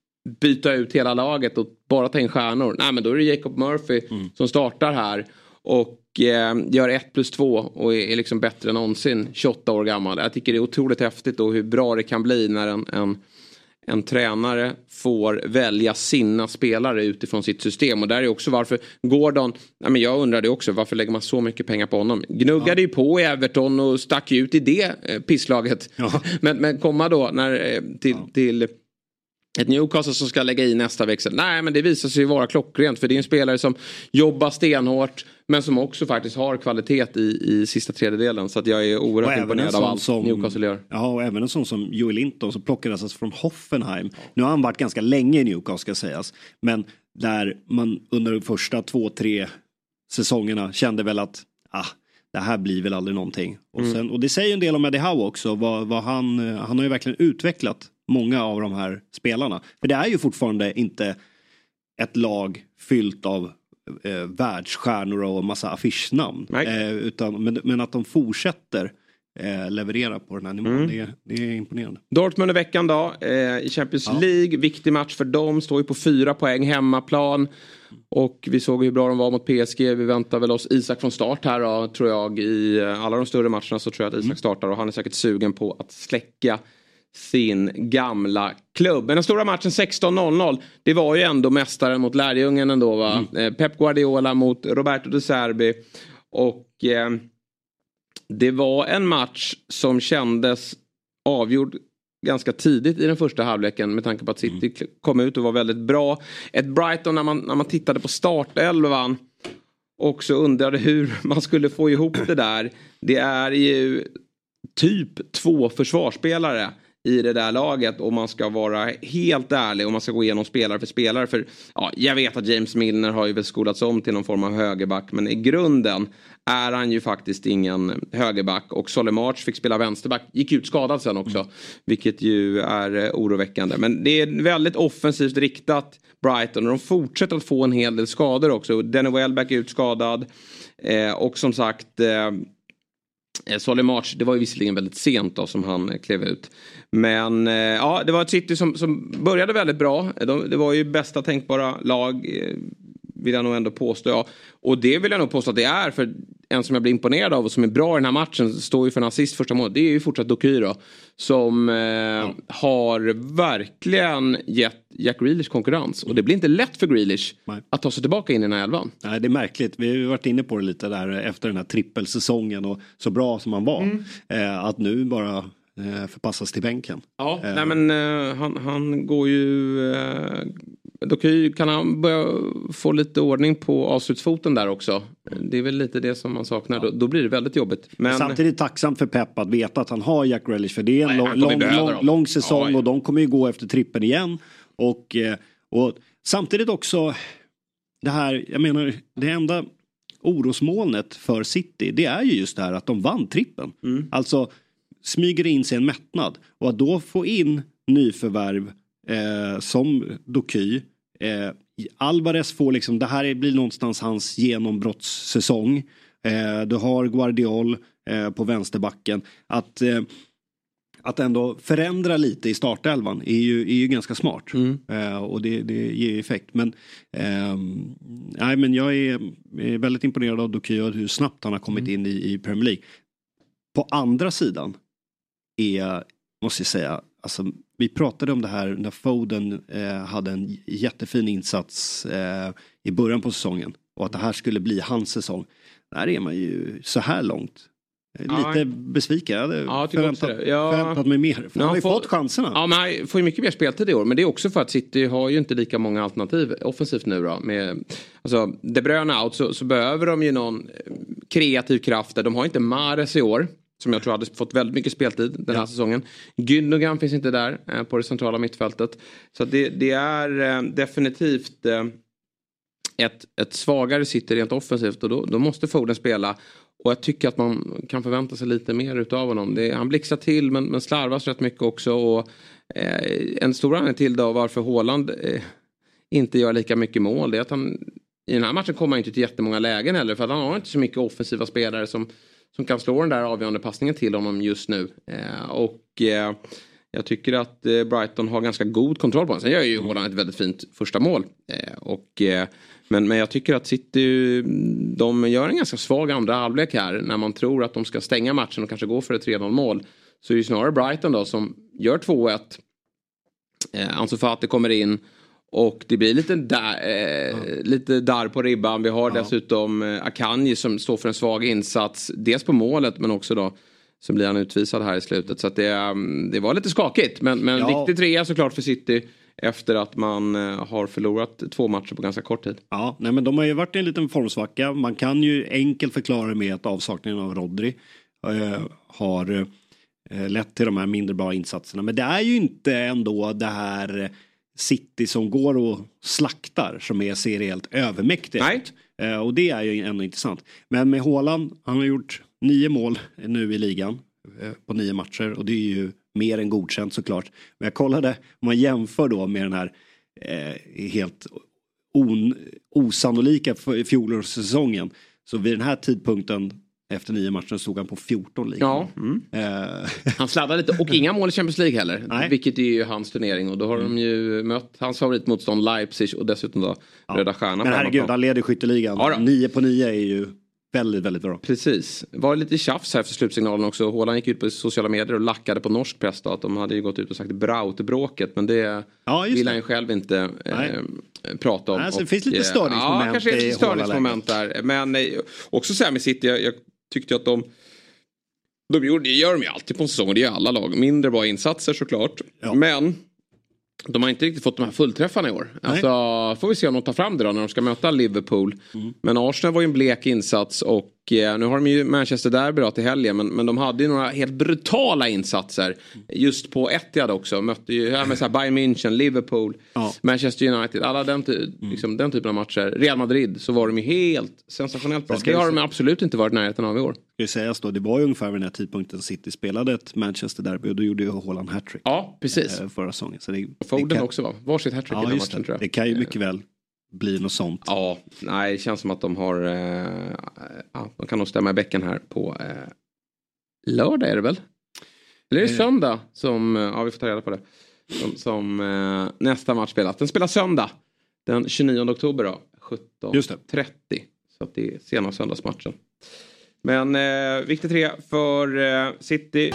byta ut hela laget. Och bara ta in stjärnor. Nej, men då är det Jacob Murphy mm. som startar här. Och eh, gör ett plus två. Och är, är liksom bättre än någonsin. tjugoåtta år gammal. Jag tycker det är otroligt häftigt. Och hur bra det kan bli när en... en En tränare får välja sina spelare utifrån sitt system. Och där är också varför Gordon... Nej men jag undrade också varför lägger man så mycket pengar på honom. Gnuggade ja. ju på i Everton och stack ut i det eh, pisslaget. Ja. men, men komma då när, eh, till, ja. till ett Newcastle som ska lägga i nästa växel. Nej men det visar sig vara klockrent. För det är en spelare som jobbar stenhårt. Men som också faktiskt har kvalitet i, i sista tredjedelen. Så att jag är oerhört imponerad av allt som, Newcastle gör. Ja, och även en sån som Joel Linton som plockades alltså från Hoffenheim. Nu har han varit ganska länge i Newcastle ska sägas. Men där man under de första två, tre säsongerna kände väl att ah, det här blir väl aldrig någonting. Och, sen, och det säger en del om Eddie Howe också. Vad, vad han, han har ju verkligen utvecklat många av de här spelarna. För det är ju fortfarande inte ett lag fyllt av Eh, världsstjärnor och massa affischnamn eh, utan, men, men att de fortsätter eh, leverera på den här nivån mm. det, det är imponerande. Dortmund i veckan då eh, i Champions ja. League, viktig match för dem, står ju på fyra poäng hemmaplan och vi såg hur bra de var mot P S G. Vi väntar väl oss Isak från start här då, tror jag, i alla de större matcherna så tror jag att Isak mm. startar och han är säkert sugen på att släcka sin gamla klubb. Men den stora matchen sexton noll noll, det var ju ändå mästaren mot lärjungen ändå va. Mm. Pep Guardiola mot Roberto De Zerbi. Och eh, det var en match som kändes avgjord ganska tidigt i den första halvleken med tanke på att City mm. kom ut och var väldigt bra. Ett Brighton när man, när man tittade på startelvan också undrade hur man skulle få ihop det där. Det är ju typ två försvarsspelare i det där laget och man ska vara helt ärlig och man ska gå igenom spelare för spelare för ja, jag vet att James Milner har ju väl skolats om till någon form av högerback men i grunden är han ju faktiskt ingen högerback och Solly March fick spela vänsterback, gick ut skadad sen också mm. vilket ju är oroväckande men det är väldigt offensivt riktat Brighton och de fortsätter att få en hel del skador också. Danny Welbeck är utskadad eh, och som sagt eh, Solly March, det var ju visserligen väldigt sent då som han klev ut. Men eh, ja, det var ett City som, som började väldigt bra. De, det var ju bästa tänkbara lag, eh, vill jag nog ändå påstå. Ja. Och det vill jag nog påstå att det är. För en som jag blir imponerad av och som är bra i den här matchen, står ju för en assist första målet, det är ju fortsatt Doky då, som eh, ja. har verkligen gett Jack Grealish konkurrens. Och det blir inte lätt för Grealish Nej. att ta sig tillbaka in i den här elvan. Nej, det är märkligt. Vi har ju varit inne på det lite där efter den här trippelsäsongen och så bra som han var. Mm. Eh, att nu bara eh, förpassas till bänken. Ja, eh. nej men eh, han, han går ju... Eh, Doky, kan han börja få lite ordning på avslutsfoten där också? Det är väl lite det som man saknar. Ja. Då, då blir det väldigt jobbigt. Men... Samtidigt tacksamt för Pep att veta att han har Jack Grealish. För det är en Nej, lång, lång, lång, lång säsong ja, och de kommer ju gå efter trippen igen. Och, och samtidigt också det här, jag menar, det enda orosmolnet för City, det är ju just det här att de vann trippen. Mm. Alltså smyger in sig en mättnad. Och att då få in nyförvärv eh, som Doky. Eh, Alvarez får liksom, det här blir någonstans hans genombrottssäsong. Eh, du har Guardiol eh, på vänsterbacken. Att, eh, att ändå förändra lite i startelvan är ju, är ju ganska smart. Mm. Eh, och det, det ger effekt. Men, eh, nej, men jag är, är väldigt imponerad av Doky och hur snabbt han har kommit mm. in i, i Premier League. På andra sidan är, måste jag säga, alltså, vi pratade om det här när Foden eh, hade en jättefin insats eh, i början på säsongen. Och att det här skulle bli hans säsong. Där är man ju så här långt. Lite ja, besviken. Jag hade ja, förväntat, ja. förväntat mig mer. För han har ju får, fått chanserna. Ja, men han får ju mycket mer speltid i år. Men det är också för att City har ju inte lika många alternativ offensivt nu då. Med, alltså, De Bruyne out så, så behöver de ju någon kreativ kraft där. De har inte Mahrez i år. Som jag tror hade fått väldigt mycket speltid den här ja. säsongen. Gündogan finns inte där eh, på det centrala mittfältet. Så det, det är eh, definitivt eh, ett, ett svagare City rent offensivt. Och då, då måste Foden spela. Och jag tycker att man kan förvänta sig lite mer utav honom. Det, han blixtrar till men, men slarvas rätt mycket också. Och eh, en stor anledning till då varför Haaland eh, inte gör lika mycket mål. Det är att han i den här matchen kommer han inte till jättemånga lägen heller. För att han har inte så mycket offensiva spelare som... som kan slå den där avgörande passningen till honom just nu. Eh, och eh, jag tycker att eh, Brighton har ganska god kontroll på honom. Sen gör ju Haaland ett väldigt fint första mål. Eh, och, eh, men, men jag tycker att City, de gör en ganska svag andra halvlek här. När man tror att de ska stänga matchen och kanske gå för ett tre noll mål. Så är det snarare Brighton då som gör två ett. Eh, Ansu Fati kommer in. Och det blir lite där, eh, ja. lite där på ribban. Vi har ja. dessutom eh, Akanji som står för en svag insats. Dels på målet men också då så blir han utvisad här i slutet. Så att det, det var lite skakigt. Men, men ja. viktig trea såklart för City efter att man eh, har förlorat två matcher på ganska kort tid. Ja, nej, men de har ju varit i en liten formsvacka. Man kan ju enkelt förklara med att avsaknaden av Rodri eh, har eh, lett till de här mindre bra insatserna. Men det är ju inte ändå det här... City som går och slaktar som är seriellt övermäktigt. Nej. Eh, och det är ju ändå intressant. Men med Haaland, han har gjort nio mål nu i ligan eh, på nio matcher och det är ju mer än godkänt såklart. Men jag kollade, om man jämför då med den här eh, helt on, osannolika fjolårssäsongen, så vid den här tidpunkten efter nio matcher stod han på fjorton ligan. Ja. Mm. Uh. Han sladdade lite. Och inga mål i Champions League heller. Nej. Vilket är ju hans turnering. Och då har mm. de ju mött hans favoritmotstånd Leipzig. Och dessutom då ja. Röda Stjärnan. Men herregud, han leder skytteligan. Ja, nio på nio är ju väldigt, väldigt bra. Precis. Var lite tjafs här för slutsignalen också. Haaland gick ut på sociala medier och lackade på norsk press då, att de hade ju gått ut och sagt brautebråket. Men det ja, vill han ju själv inte eh, prata om. Nej, alltså, och, det finns lite störningsmoment. Ja, kanske ett störningsmoment där. Men eh, också så här med City, jag, jag tyckte att de de gjorde, det gör de ju alltid på en säsong, det gör alla lag. Mindre bra insatser såklart. Ja. Men de har inte riktigt fått de här fullträffarna i år. Nej. Alltså får vi se om de tar fram det då när de ska möta Liverpool. Mm. Men Arsenal var ju en blek insats och eh, nu har de ju Manchester Derby då till helgen. Men, men de hade ju några helt brutala insatser. Just på Etihad också. Mötte ju här med så här Bayern München, Liverpool, ja. Manchester United. Alla den, ty- mm. liksom, den typen av matcher. Real Madrid så var de ju helt sensationellt bra. Det, det har de absolut inte varit i närheten av i år. Ska sägas då, det var ju ungefär vid den här tidpunkten City spelade ett Manchester Derby och då gjorde ju Haaland hattrick. Ja, precis. Eh, förra säsongen. Så det, Foden det kan... också va? Varsitt hattrick ja, i den matchen det. tror jag. Det kan ju mycket väl bli något sånt. Ja, nej, det känns som att de har eh, ja, de kan nog stämma i bäcken här på eh, lördag är det väl? Eller är det eh. söndag som, ja vi får ta reda på det. Som, som eh, nästa match spelas. Den spelas söndag. Den tjugonionde oktober då. sjutton trettio. Så att det är sena söndagsmatchen. Men eh, viktig tre för eh, City.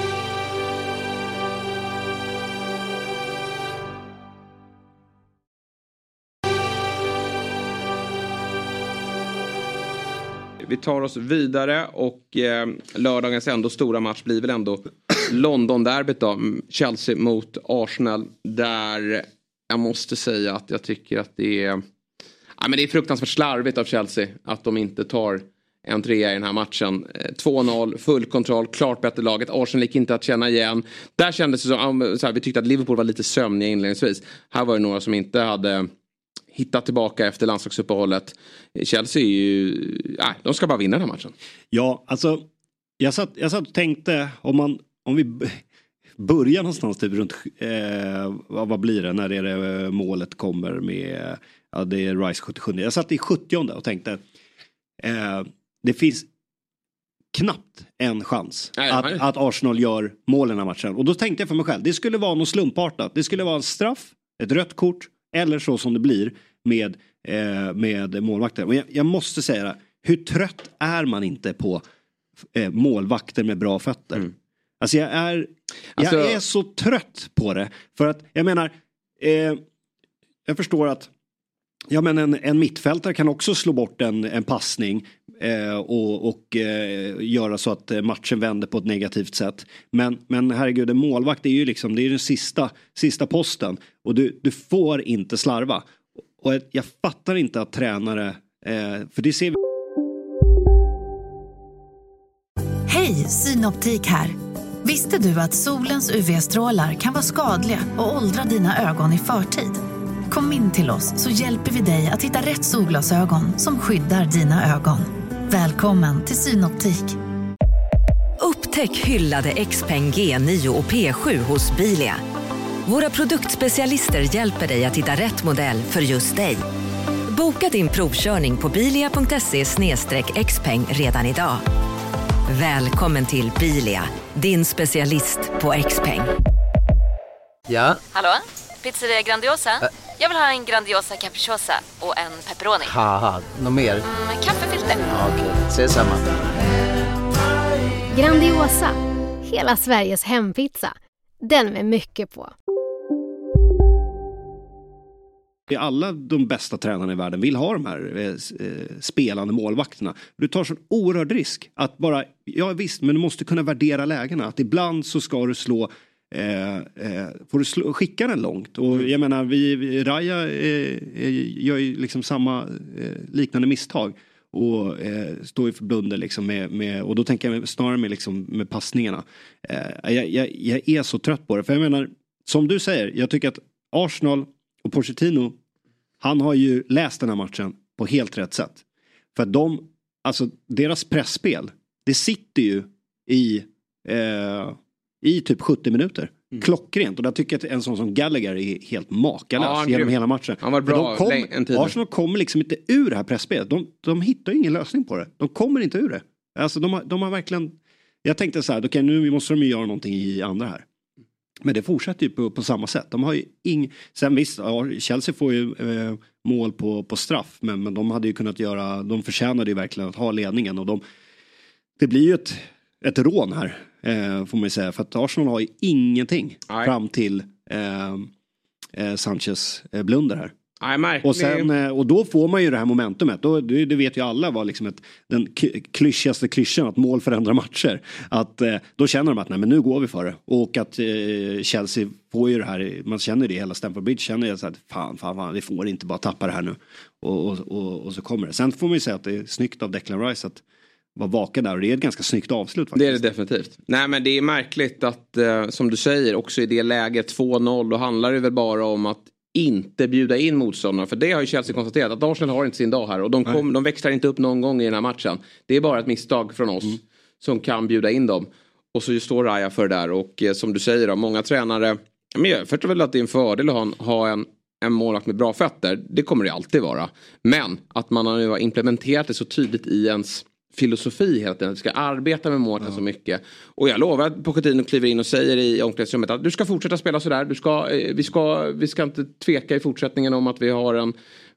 Vi tar oss vidare och eh, lördagens ändå stora match blir väl ändå London-derbyt då. Chelsea mot Arsenal. Där jag måste säga att jag tycker att det är, ja, men det är fruktansvärt slarvigt av Chelsea att de inte tar en trea i den här matchen. två noll, full kontroll, klart bättre laget. Arsenal gick inte att känna igen. Där kändes det som, så här, vi tyckte att Liverpool var lite sömniga inledningsvis. Här var det några som inte hade hittat tillbaka efter landslagsuppehållet. Chelsea är ju, nej, de ska bara vinna den här matchen. Ja, alltså jag satt, jag satt och tänkte om man, om vi börjar någonstans typ runt, eh, vad blir det när det är målet kommer med, ja, det är Rice sjuttiosju. Jag satt i sjuttionde och tänkte eh, det finns knappt en chans nej, att, nej. att Arsenal gör målen i matchen. Och då tänkte jag för mig själv, det skulle vara något slumpartat. Det skulle vara en straff, ett rött kort eller så som det blir med, eh, med målvakter. Och jag, jag måste säga det, hur trött är man inte på eh, målvakter med bra fötter? Mm. Alltså jag är alltså... jag är så trött på det. För att jag menar eh, jag förstår att ja, men en, en mittfältare kan också slå bort en, en passning eh, och, och eh, göra så att matchen vänder på ett negativt sätt. Men, men herregud, en målvakt är ju liksom, det är den sista, sista posten. Och du, du får inte slarva. Och jag, jag fattar inte att tränare, eh, för det ser vi. Hej, Synoptik här. Visste du att solens U V-strålar kan vara skadliga och åldra dina ögon i förtid? Kom in till oss så hjälper vi dig att hitta rätt solglasögon som skyddar dina ögon. Välkommen till Synoptik. Upptäck hyllade X-Pen G nio och P sju hos Bilia. Våra produktspecialister hjälper dig att hitta rätt modell för just dig. Boka din provkörning på bilia punkt se slash xpeng redan idag. Välkommen till Bilia, din specialist på X-Peng. Ja? Hallå? Pizzeria Grandiosa? Ä- Jag vill ha en Grandiosa capriciosa och en pepperoni. Haha, något mer? Mm, kaffefilter. Ja, okej, okay. Ses samma. Grandiosa, hela Sveriges hempizza. Den med mycket på. Alla de bästa tränarna i världen vill ha de här eh, spelande målvakterna. Du tar sån oerhörd risk att bara, ja visst, men du måste kunna värdera lägena. Att ibland så ska du slå, eh, eh, får du slå, skicka den långt. Och jag menar, vi, vi Raja eh, gör ju liksom samma eh, liknande misstag. Och eh, står ju för blunder liksom med, med, och då tänker jag snarare med, liksom, med passningarna. Eh, jag, jag, jag är så trött på det. För jag menar, som du säger, jag tycker att Arsenal och Pochettino, han har ju läst den här matchen på helt rätt sätt. För att de, alltså deras pressspel, det sitter ju i, eh, i typ sjuttio minuter. Mm. Klockrent. Och där tycker jag att en sån som Gallagher är helt makalös ja, genom hela matchen. Han var bra kom, Arsenal kommer liksom inte ur det här pressspelet. De, de hittar ju ingen lösning på det. De kommer inte ur det. Alltså de har, de har verkligen, jag tänkte så här, okej, nu måste de ju göra någonting i andra här. Men det fortsätter ju på, på samma sätt. De har ju ing... Sen visst, ja, Chelsea får ju eh, mål på, på straff. Men, men de hade ju kunnat göra... De förtjänade ju verkligen att ha ledningen. Och de, det blir ju ett, ett rån här, eh, får man ju säga. För att Arsenal har ju ingenting Nej. fram till eh, eh, Sanchez eh, blunder här. Nej, och, sen, och då får man ju det här momentumet. Då, det, det vet ju alla var liksom ett, den klyschigaste klyschan att mål förändrar matcher. Att, eh, då känner de att nej, men nu går vi för det. Och att eh, Chelsea får ju det här, man känner det i hela Stamford Bridge, känner det så att fan, fan, fan, vi får inte bara tappa det här nu. Och, och, och, och så kommer det. Sen får man ju säga att det är snyggt av Declan Rice att vara vaken där. Och det är ett ganska snyggt avslut faktiskt. Det är det definitivt. Nej, men det är märkligt att, eh, som du säger, också i det läget två noll, då handlar det väl bara om att inte bjuda in motståndarna. För det har ju Chelsea konstaterat att Arsenal har inte sin dag här. Och de, kom, de växlar inte upp någon gång i den här matchen. Det är bara ett misstag från oss mm. som kan bjuda in dem. Och så står Raya för det där. Och eh, som du säger då, många tränare... Men jag förstår väl att det är en fördel att ha en, ha en, en målvakt med bra fötter. Det kommer det alltid vara. Men att man har implementerat det så tydligt i ens filosofi hela tiden. Vi ska arbeta med målet ja. så mycket. Och jag lovar att Pochettino kliver in och säger i omklädningsrummet att du ska fortsätta spela sådär. Du ska, vi, ska, vi ska inte tveka i fortsättningen om att vi har en,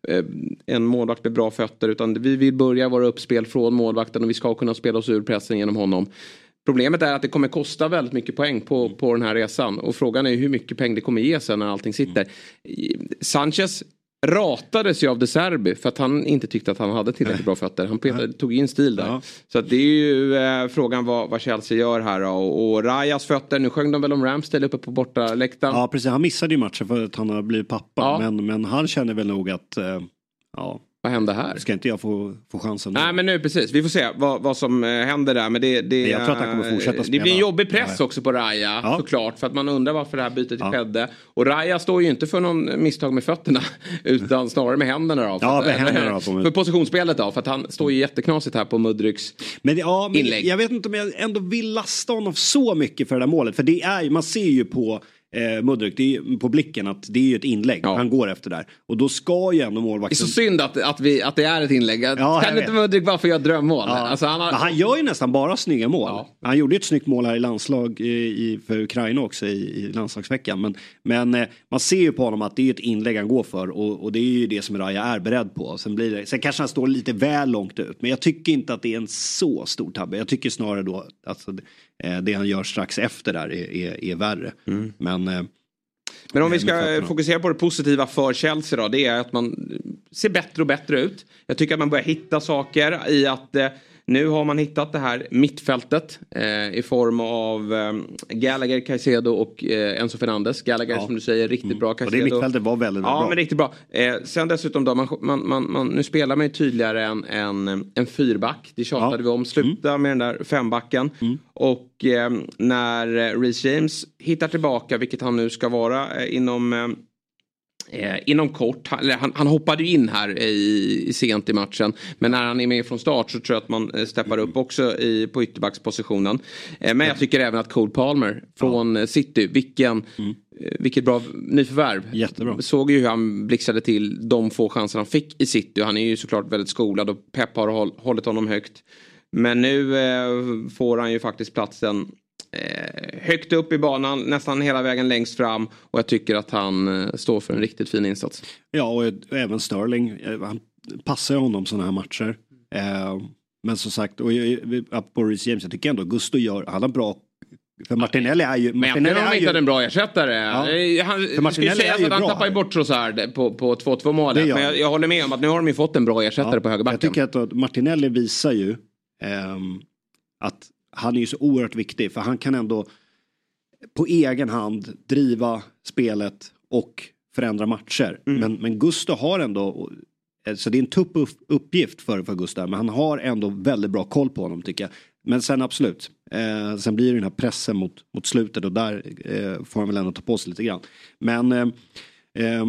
en målvakt med bra fötter. Utan vi vill börja våra uppspel från målvakten och vi ska kunna spela oss ur pressen genom honom. Problemet är att det kommer kosta väldigt mycket poäng på, på den här resan. Och frågan är hur mycket pengar det kommer ge sen när allting sitter. Mm. Sanchez ratades ju av De Serbi för att han inte tyckte att han hade tillräckligt bra fötter. Han petade, tog in stil där. Ja. Så att det är ju eh, frågan vad, vad Chelsea gör här. Då. Och, och Rayas fötter, nu sjöng de väl om Ramsdale uppe på borta läktaren. Ja, precis. Han missade ju matchen för att han har blivit pappa. Ja. Men, men han känner väl nog att... Eh, ja. Vad händer här? Ska inte jag få, få chansen? Nej, men nu precis. Vi får se vad, vad som händer där. Men det, det, jag tror att han kommer fortsätta spela. Det blir en jobbig press ja. också på Raya, ja. såklart. För att man undrar varför det här bytet ja. skedde. Och Raya står ju inte för någon misstag med fötterna. Utan snarare med händerna då. Ja, med händerna då. För positionsspelet då. För att han står ju jätteknasigt här på Mudryks men, ja, men inlägg. Jag vet inte om jag ändå vill lasta honom så mycket för det där målet. För det är man ser ju på... Eh, Mudryk, det är på blicken att det är ju ett inlägg ja. han går efter där och då ska ju ändå målvakten... Det är så synd att, att, vi, att det är ett inlägg ja, kan inte Mudryk bara få göra drömmål ja. alltså, han, har... han gör ju nästan bara snygga mål ja. han gjorde ett snyggt mål här i landslag i, i, för Ukraina också i, i landslagsveckan men, men eh, man ser ju på honom att det är ett inlägg han går för och, och det är ju det som Raya är beredd på sen, blir det, sen kanske han står lite väl långt ut men jag tycker inte att det är en så stor tabbe jag tycker snarare då alltså, det han gör strax efter där är, är, är värre. Mm. Men, eh, Men om vi ska fokusera på det positiva för Chelsea då. Det är att man ser bättre och bättre ut. Jag tycker att man börjar hitta saker i att eh, nu har man hittat det här mittfältet eh, i form av eh, Gallagher, Caicedo och eh, Enzo Fernandes. Gallagher ja. som du säger riktigt mm. bra. Caicedo. Och det mittfältet var väldigt, väldigt ja, bra. Ja men riktigt bra. Eh, sen dessutom då, man, man, man, man, nu spelar man ju tydligare en, en, en fyrback. Det tjatade ja. vi om. Sluta mm. med den där fembacken. Mm. Och eh, när Reece James hittar tillbaka, vilket han nu ska vara eh, inom... Eh, Eh, inom kort, han, han, han hoppade ju in här i, i sent i matchen men när han är med från start så tror jag att man eh, steppar upp också i, på ytterbackspositionen eh, men jag tycker även att Cole Palmer från ja. City, vilken mm. eh, vilket bra nyförvärv. Jättebra. Såg ju hur han blixtrade till de få chanser han fick i City och han är ju såklart väldigt skolad och Pep har håll, hållit honom högt men nu eh, får han ju faktiskt platsen Eh, högt upp i banan, nästan hela vägen längst fram och jag tycker att han eh, står för en riktigt fin insats. Ja och, och även Sterling eh, han passar ju honom sådana här matcher eh, men som sagt och på Reece James jag tycker ändå Gusto gör, han har bra för Martinelli är ju men Martinelli har han hittat en bra ersättare ja. han, för Martinelli är ju att han tappar ju bort Trossard på, på två två målet men jag, jag håller med om att nu har de ju fått en bra ersättare ja. på högerbacken. Jag tycker att Martinelli visar ju eh, att han är ju så oerhört viktig för han kan ändå på egen hand driva spelet och förändra matcher. Mm. Men, men Gusto har ändå, så det är en tuff uppgift för, för Gusto, men han har ändå väldigt bra koll på honom tycker jag. Men sen absolut, eh, sen blir det den här pressen mot, mot slutet och där eh, får han väl ändå ta på sig lite grann. Men, eh, eh,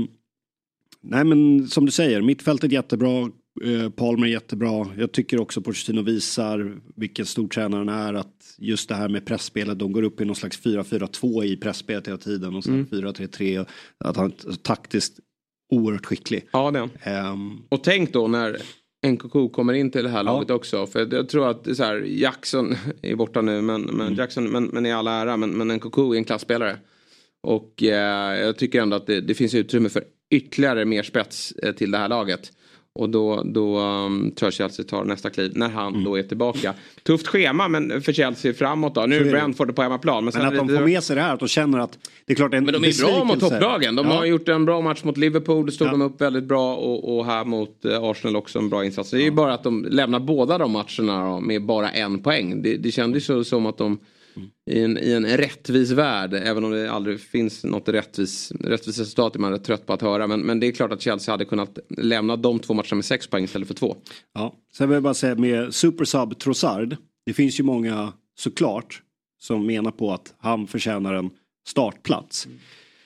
nej men som du säger, mittfältet jättebra. Palmer är jättebra. Jag tycker också Pochettino visar vilken stor tränare han är att just det här med pressspelet, de går upp i någon slags fyra fyra två i pressspelet hela tiden och sen mm. fyra tre tre att han är taktiskt oerhört skicklig. Ja det. Um, och tänk då när N K K kommer in till det här ja. laget också för jag tror att så här, Jackson är borta nu men, men mm. Jackson men, men i alla ära men, men N K K är en klassspelare och eh, jag tycker ändå att det, det finns utrymme för ytterligare mer spets eh, till det här laget. Och då, då um, tror jag Chelsea tar nästa kliv när han mm. då är tillbaka. Tufft schema men för Chelsea framåt då. Nu är Brentford på hemmaplan. Men, men att de får med sig det här att de känner att det är klart en men de är bra mot topplagen. De ja. har gjort en bra match mot Liverpool. Det stod ja. de upp väldigt bra. Och, och här mot uh, Arsenal också en bra insats. Det är ja. ju bara att de lämnar båda de matcherna då, med bara en poäng. Det, det kändes så som att de I en, i en rättvis värld, även om det aldrig finns något rättvis, rättvis resultat är man rätt trött på att höra, men, men det är klart att Chelsea hade kunnat lämna de två matcherna med sex poäng istället för två. Ja, sen vill jag bara säga med Supersub Trossard, det finns ju många såklart som menar på att han förtjänar en startplats. Mm.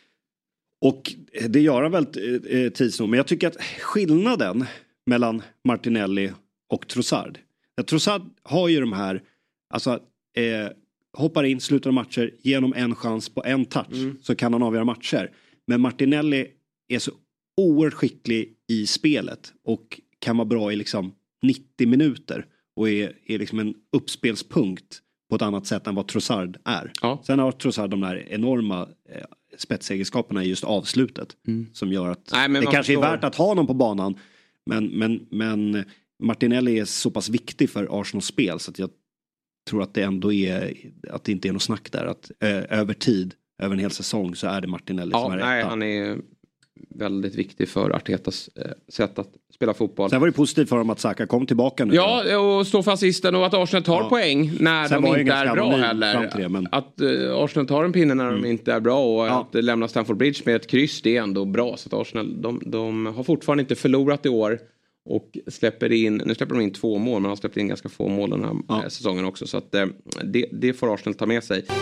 Och det gör han väl eh, tids nog, men jag tycker att skillnaden mellan Martinelli och Trossard, att Trossard har ju de här, alltså eh, hoppar in, slutar matcher, genom en chans på en touch mm. så kan han avgöra matcher. Men Martinelli är så oerhört skicklig i spelet och kan vara bra i liksom nittio minuter. och är, är liksom en uppspelspunkt på ett annat sätt än vad Trossard är. Ja. Sen har Trossard de där enorma eh, spetsegenskaperna i just avslutet mm. som gör att Nej, men det kanske förstår. är värt att ha någon på banan, men, men, men Martinelli är så pass viktig för Arsenals spel så att jag tror att det ändå är att det inte är något snack där, att eh, över tid, över en hel säsong så är det Martinelli ja, som är nej, rätta. han är väldigt viktig för Artetas eh, sätt att spela fotboll. Sen var det positivt för dem att Saka kom tillbaka nu. Ja, och stå fast sisten och att Arsenal tar ja. poäng när Sen de inte är bra heller. Det, men... Att uh, Arsenal tar en pinne när mm. de inte är bra och ja. att lämna Stamford Bridge med ett kryss, det är ändå bra. Så att Arsenal, de, de har fortfarande inte förlorat i år och släpper in, nu släpper de in två mål, men de har släppt in ganska få mål den här ja. säsongen också. Så att uh, det, det får Arsenal ta med sig.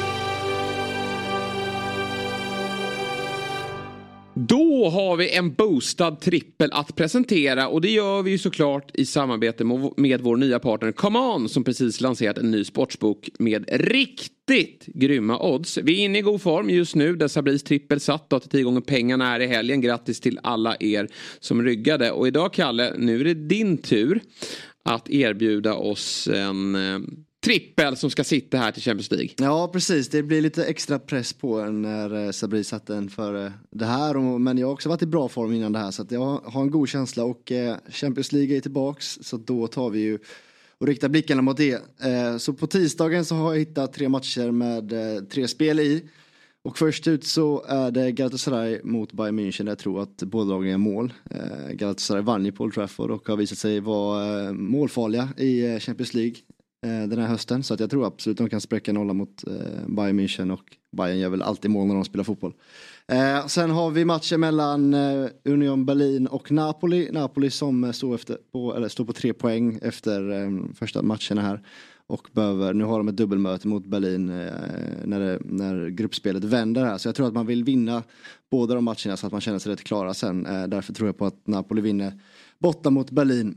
Då har vi en boostad trippel att presentera och det gör vi ju såklart i samarbete med vår nya partner Come On som precis lanserat en ny sportsbok med riktigt grymma odds. Vi är inne i god form just nu där Sabris trippel satt då till tio gånger pengarna är i helgen. Grattis till alla er som ryggade. Och idag Kalle, nu är det din tur att erbjuda oss en trippel som ska sitta här till Champions League. Ja, precis. Det blir lite extra press på en när Sabri satte en för det här. Men jag har också varit i bra form innan det här. Så att jag har en god känsla. Och Champions League är tillbaks. Så då tar vi ju och riktar blickarna mot det. Så på tisdagen så har jag hittat tre matcher med tre spel i. Och först ut så är det Galatasaray mot Bayern München. Jag tror att båda lagen är mål. Galatasaray vann ju på Old Trafford och har visat sig vara målfarliga i Champions League den här hösten. Så att jag tror absolut att de kan spräcka nolla mot eh, Bayern München. Och Bayern gör väl alltid mål när de spelar fotboll. Eh, sen har vi matcher mellan eh, Union Berlin och Napoli. Napoli som står, efter, på, eller står på tre poäng efter eh, första matcherna här. Och behöver, nu har de ett dubbelmöte mot Berlin eh, när, det, när gruppspelet vänder här. Så jag tror att man vill vinna båda de matcherna så att man känner sig rätt klara sen. Eh, därför tror jag på att Napoli vinner borta mot Berlin.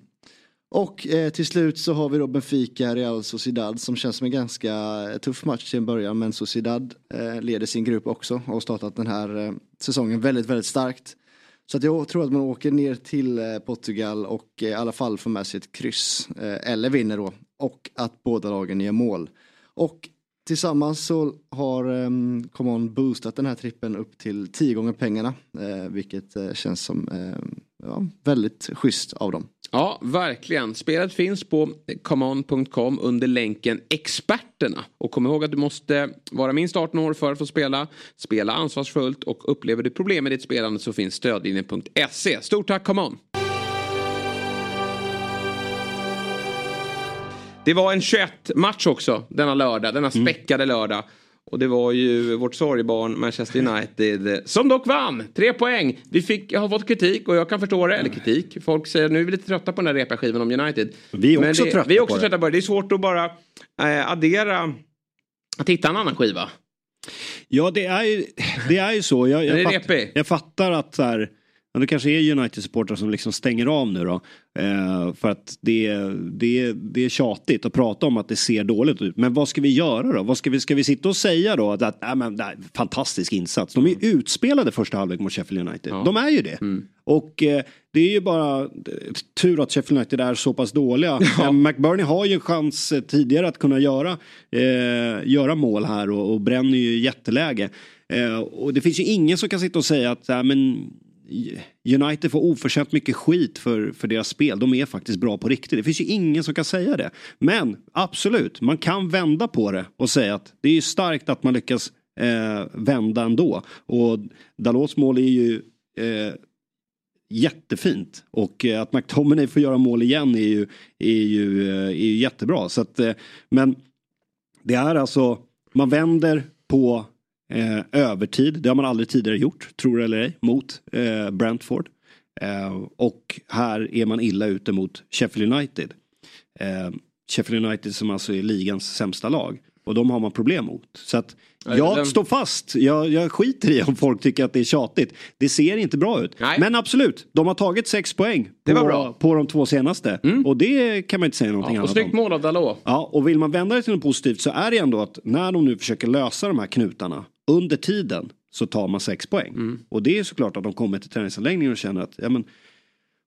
Och eh, till slut så har vi då Benfica Real Sociedad som känns som en ganska tuff match till en början. Men Sociedad eh, leder sin grupp också och har startat den här eh, säsongen väldigt, väldigt starkt. Så att jag tror att man åker ner till eh, Portugal och eh, i alla fall får med sig ett kryss. Eh, eller vinner då. Och att båda lagen gör mål. Och tillsammans så har um, Come On boostat den här trippen upp till tio gånger pengarna. Eh, vilket eh, känns som eh, ja, väldigt schysst av dem. Ja, verkligen. Spelet finns på comeon punkt com under länken experterna. Och kom ihåg att du måste vara minst arton år för att få spela. Spela ansvarsfullt och upplever du problem med ditt spelande så finns stödlinjen punkt se. Stort tack, Come On! Det var en tjugoett-match också denna lördag, denna späckade mm. lördag. Och det var ju vårt sorgbarn Manchester United som dock vann. Tre poäng. Vi fick, jag har fått kritik och jag kan förstå det. Eller kritik. Folk säger nu är vi lite trötta på den här repaskivan om United. Vi är också det, trötta vi är också på trötta på det. Det är svårt att bara äh, addera, att hitta en annan skiva. Ja, det är ju, det är ju så. Jag, jag, är fatt, jag fattar att så här, ja, det kanske är United-supportrar som liksom stänger av nu då. Eh, för att det, det, det är tjatigt att prata om att det ser dåligt ut. Men vad ska vi göra då? Vad ska vi, ska vi sitta och säga då? Att, att äh, men, nej, fantastisk insats. De är ju utspelade första halvlek mot Sheffield United. Ja. De är ju det. Mm. Och eh, det är ju bara tur att Sheffield United är så pass dåliga. Ja. McBurney har ju en chans tidigare att kunna göra, eh, göra mål här. Och, och bränner ju jätteläge. Eh, och det finns ju ingen som kan sitta och säga att äh, men United får oförtjänt mycket skit för, för deras spel. De är faktiskt bra på riktigt. Det finns ju ingen som kan säga det. Men absolut, man kan vända på det och säga att det är starkt att man lyckas eh, vända ändå. Och Dalots mål är ju eh, jättefint. Och eh, att McTominay får göra mål igen är ju, är ju, eh, är ju jättebra. Så att, eh, men det är alltså, man vänder på Eh, övertid, det har man aldrig tidigare gjort, tror eller ej, mot eh, Brentford. Eh, och här är man illa ute mot Sheffield United. Eh, Sheffield United som alltså är ligans sämsta lag. Och de har man problem mot. Så att jag den... står fast. Jag, jag skiter i om folk tycker att det är tjatigt. Det ser inte bra ut. Nej. Men absolut, de har tagit sex poäng på, på de två senaste. Mm. Och det kan man inte säga någonting ja, annat om. Och snyggt mål av Dalot. Ja, och vill man vända det till något positivt så är det ändå att när de nu försöker lösa de här knutarna under tiden så tar man sex poäng. Mm. Och det är såklart att de kommer till träningsanläggningen och känner att ja, men,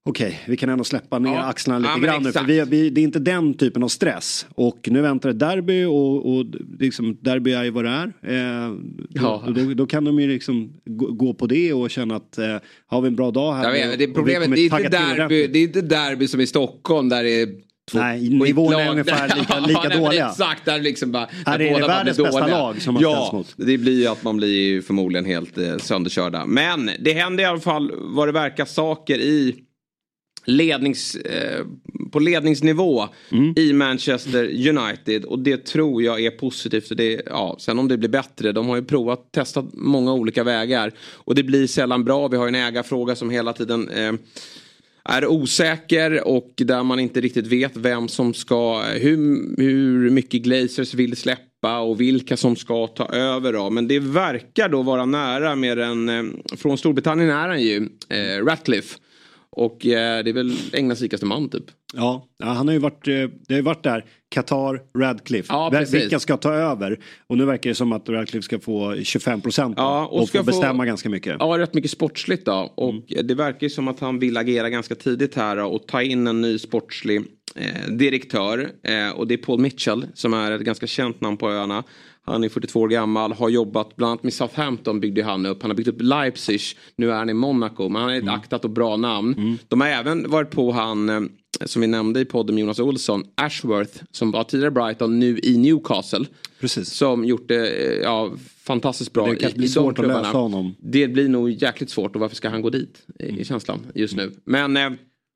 okej, okay, vi kan ändå släppa ner ja. axlarna lite ja, grann nu. För vi, vi, det är inte den typen av stress. Och nu väntar ett derby och, och liksom, derby är ju vad det är. Eh, ja. då, då, då kan de ju liksom gå, gå på det och känna att eh, har vi en bra dag här. Jag vet, det är problemet, det är, inte derby, det är inte derby som i Stockholm där det är nej, nivån är ungefär lika, lika ja, dåliga. Exakt, där liksom bara... Här är det världens bästa lag som man ja, ställs mot. Det blir ju att man blir förmodligen helt eh, sönderkörda. Men det händer i alla fall vad det verkar saker i lednings, eh, på ledningsnivå mm. i Manchester United. Och det tror jag är positivt. Det, ja, sen om det blir bättre, de har ju provat, testat många olika vägar. Och det blir sällan bra. Vi har en ägarfråga som hela tiden... Eh, är osäker och där man inte riktigt vet vem som ska, hur, hur mycket Glazers vill släppa och vilka som ska ta över då. Men det verkar då vara nära med en, från Storbritannien är han ju, eh, Ratcliffe. Och eh, det är väl Englands rikaste man typ. Ja, han har ju varit, det har ju varit där, Qatar, Radcliffe. Ja, vilka ska ta över? Och nu verkar det som att Radcliffe ska få tjugofem procent ja, och, och ska få bestämma få, ganska mycket. Ja, rätt mycket sportsligt då. Och mm. det verkar ju som att han vill agera ganska tidigt här då, och ta in en ny sportslig eh, direktör. Eh, och det är Paul Mitchell som är ett ganska känt namn på öarna. Han är fyrtiotvå år gammal, har jobbat bland annat med Southampton, byggde han upp. Han har byggt upp Leipzig, nu är han i Monaco. Men han är ett mm. aktat och bra namn. Mm. De har även varit på han, som vi nämnde i podden med Jonas Olsson, Ashworth, som var tidigare Brighton, nu i Newcastle. Precis. Som gjort det ja, fantastiskt bra. Det kan i, bli i svårt de att lösa honom. Det blir nog jäkligt svårt, och varför ska han gå dit i känslan just nu. Men... Eh,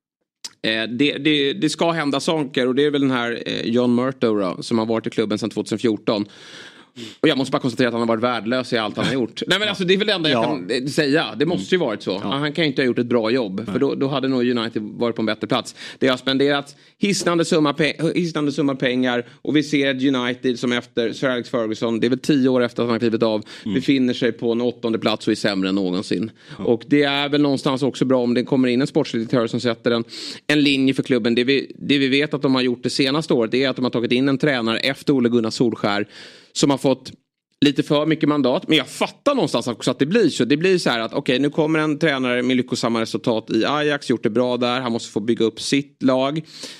Det, det, det ska hända saker, och det är väl den här John Murtough då, som har varit i klubben sedan tjugohundrafjorton. Och jag måste bara konstatera att han har varit värdelös i allt han har gjort. Nej, men alltså det är väl det enda jag ja. kan säga. Det måste ju varit så. Ja. Han kan ju inte ha gjort ett bra jobb. Nej. För då, då hade nog United varit på en bättre plats. Det har spenderat hisnande summa, pe- hisnande summa pengar. Och vi ser ett United som efter Sir Alex Ferguson, det är väl tio år efter att han har klivit av, mm. befinner sig på en åttonde plats och är sämre än någonsin. Ja. Och det är väl någonstans också bra om det kommer in en sportsdirektör som sätter en, en linje för klubben. Det vi, det vi vet att de har gjort det senaste året är att de har tagit in en tränare efter Ole Gunnar Solskjær som har fått lite för mycket mandat. Men jag fattar någonstans också att det blir så. Det blir så här att okej, okay, nu kommer en tränare med lyckosamma resultat i Ajax, gjort det bra där. Han måste få bygga upp sitt lag.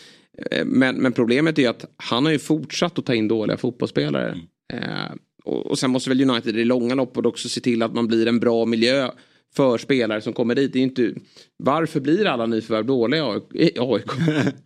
Men, men problemet är att han har ju fortsatt att ta in dåliga fotbollsspelare. Mm. Eh, och, och sen måste väl United i långa loppet också se till att man blir en bra miljö för spelare som kommer dit. Det är inte, varför blir alla nyförvärv dåliga i A I K?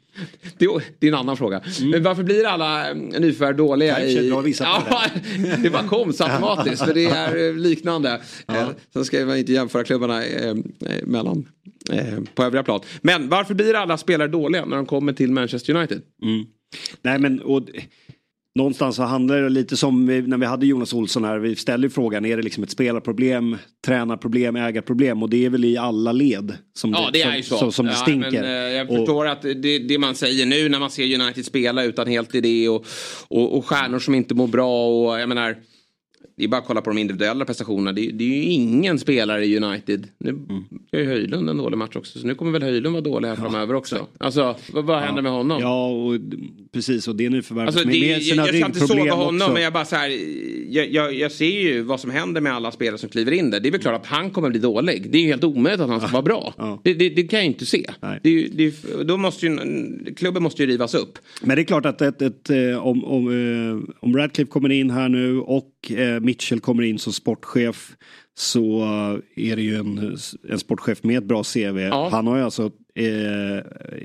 Det är en annan fråga. Mm. Men varför blir alla nyförvärv dåliga i... Ja, det bara kom så automatiskt. För det är liknande. Ja. Sen ska man inte jämföra klubbarna eh, mellan eh, på övriga plan. Men varför blir alla spelare dåliga när de kommer till Manchester United? Mm. Nej, men... Och... Någonstans så handlar det lite som vi, när vi hade Jonas Olsson här. Vi ställde frågan, är det liksom ett spelarproblem, tränarproblem, ägarproblem? Och det är väl i alla led som ja, det, det, är som, så. som, som det ja, stinker. Men, eh, jag förstår och, att det, det man säger nu när man ser United spela utan helt idé och, och, och stjärnor som inte mår bra. Och jag menar, det är bara att kolla på de individuella prestationerna. Det, det är ju ingen spelare i United. Nu mm. är ju Höjlund en dålig match också. Så nu kommer väl Höjlund vara dålig här ja, framöver också. Så. Alltså, vad, vad händer ja. med honom? Ja, och precis. Och det är nu förvärvet alltså, med, det, med sina jag, jag ska inte såga honom, också. Men jag bara så här, jag, jag, jag ser ju vad som händer med alla spelare som kliver in där. Det är väl klart att han kommer bli dålig. Det är ju helt omöjligt att han ska ja. vara bra. Ja. Det, det, det kan jag inte se. Det, det, då måste ju, klubben måste ju rivas upp. Men det är klart att ett, ett, om, om, om Radcliffe kommer in här nu och Mitchell kommer in som sportchef, så är det ju en, en sportchef med ett bra C V. Ja. Han har ju alltså eh,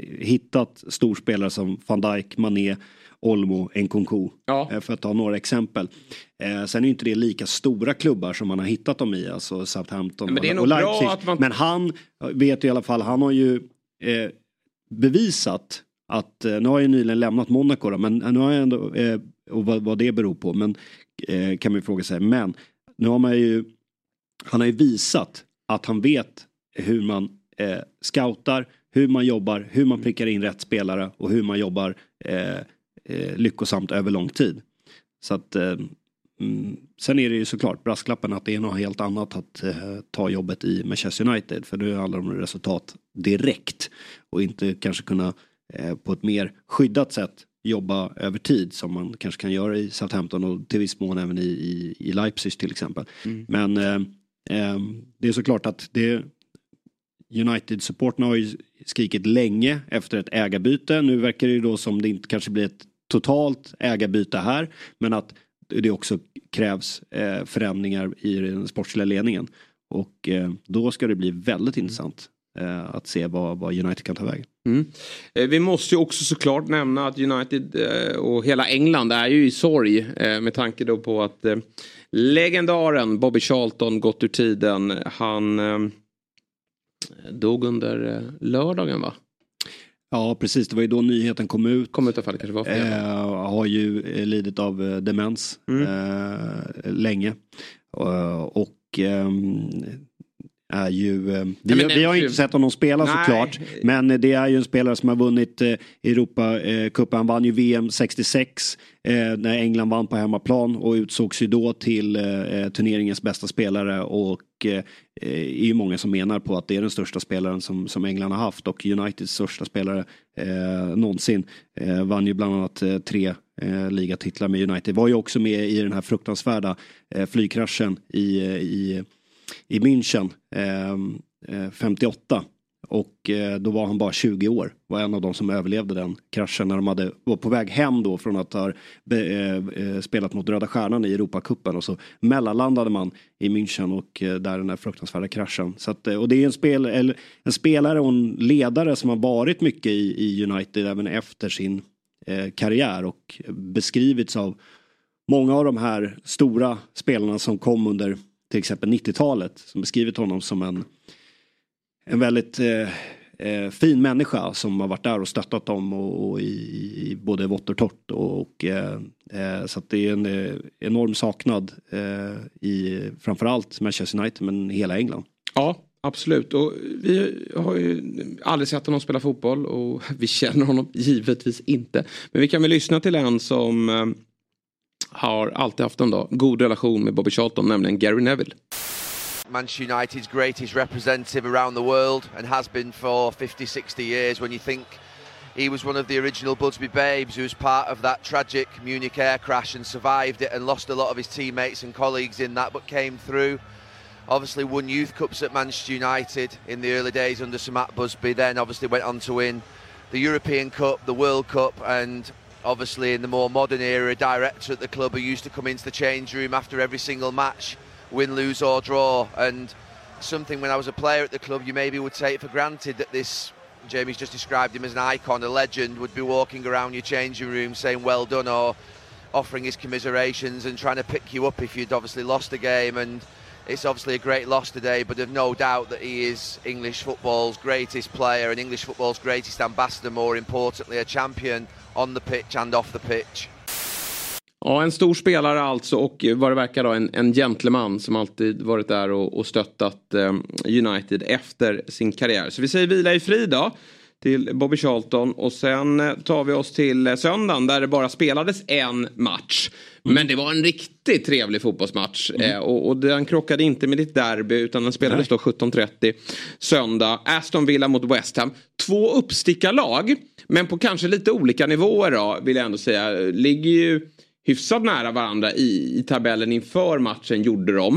hittat storspelare som Van Dijk, Mané, Olmo, Nkunku. Ja. Eh, för att ta några exempel. Eh, sen är ju inte det lika stora klubbar som man har hittat dem i. Alltså Southampton men det är och Leipzig. Bra att man... Men han vet i alla fall, han har ju eh, bevisat att, eh, nu har jag ju nyligen lämnat Monaco då, men nu har jag ändå, eh, och vad, vad det beror på, men eh, kan man ju fråga sig. Men nu har man ju, han har ju visat att han vet hur man eh, scoutar, hur man jobbar, hur man prickar in rätt spelare och hur man jobbar eh, eh, lyckosamt över lång tid. Så att eh, mm, sen är det ju såklart brasklappen att det är något helt annat att eh, ta jobbet i Manchester United, för det handlar om resultat direkt och inte kanske kunna eh, på ett mer skyddat sätt jobba över tid som man kanske kan göra i Southampton och till viss mån även i, i, i Leipzig till exempel. Mm. Men eh, eh, det är såklart att det, United-supporterna har ju skrikit länge efter ett ägarbyte. Nu verkar det ju då som det inte kanske blir ett totalt ägarbyte här, men att det också krävs eh, förändringar i den sportsliga ledningen. Och eh, då ska det bli väldigt intressant eh, att se vad, vad United kan ta vägen. Mm. Eh, vi måste ju också såklart nämna att United eh, och hela England är ju i sorg eh, med tanke då på att eh, legendaren Bobby Charlton gått ur tiden. Han eh, dog under eh, lördagen, va? Ja, precis. Det var ju då nyheten kom ut. Kom ut i alla fall, det kanske var fredag. Eh, har ju eh, lidit av eh, demens mm. eh, länge. Uh, och eh, är ju... Eh, vi, Nej, vi har ju inte sett honom spela Nej. såklart. Men det är ju en spelare som har vunnit eh, Europa eh, Cupen. Han vann ju V M sextiosex eh, när England vann på hemmaplan. Och utsågs ju då till eh, turneringens bästa spelare. Och eh, är ju många som menar på att det är den största spelaren som, som England har haft. Och Uniteds största spelare eh, någonsin. Eh, vann ju bland annat eh, tre eh, ligatitlar med United. Var ju också med i den här fruktansvärda eh, flygkraschen i, i, i München eh, femtioåtta. Och eh, då var han bara tjugo år. Var en av de som överlevde den kraschen när de hade, var på väg hem då från att ha be, eh, spelat mot Röda Stjärnan i Europacupen. Och så mellanlandade man i München och eh, där den här fruktansvärda kraschen. Så att, och det är en, spel, eller, en spelare och en ledare som har varit mycket i, i United även efter sin eh, karriär. Och beskrivits av många av de här stora spelarna som kom under till exempel nittiotalet. Som beskrivit honom som en En väldigt eh, eh, fin människa som har varit där och stöttat dem och, och i, i både vått och torrt. Och, och, eh, så att det är en eh, enorm saknad eh, i framförallt Manchester United men hela England. Ja, absolut. Och vi har ju aldrig sett honom spela fotboll och vi känner honom givetvis inte. Men vi kan väl lyssna till en som eh, har alltid haft en då, god relation med Bobby Charlton, nämligen Gary Neville. Manchester United's greatest representative around the world and has been for fifty, sixty years. When you think he was one of the original Budsby Babes who was part of that tragic Munich air crash and survived it and lost a lot of his teammates and colleagues in that but came through. Obviously won Youth Cups at Manchester United in the early days under Sir Matt Busby, then obviously went on to win the European Cup, the World Cup, and obviously in the more modern era a director at the club who used to come into the change room after every single match, win, lose or draw, and something when I was a player at the club you maybe would take for granted that this, Jamie's just described him as an icon, a legend, would be walking around your changing room saying well done or offering his commiserations and trying to pick you up if you'd obviously lost the game. And it's obviously a great loss today, but I've no doubt that he is English football's greatest player and English football's greatest ambassador, more importantly a champion on the pitch and off the pitch. Ja, en stor spelare alltså och vad det verkar då en, en gentleman som alltid varit där och, och stöttat eh, United efter sin karriär. Så vi säger vila i frid då till Bobby Charlton och sen tar vi oss till söndagen där det bara spelades en match. Mm. Men det var en riktigt trevlig fotbollsmatch mm. eh, och, och den krockade inte med ditt derby utan den spelades Nej. då sjutton trettio söndag. Aston Villa mot West Ham. Två uppstickarlag men på kanske lite olika nivåer då vill jag ändå säga. Ligger ju hyfsat nära varandra i, i tabellen inför matchen gjorde de.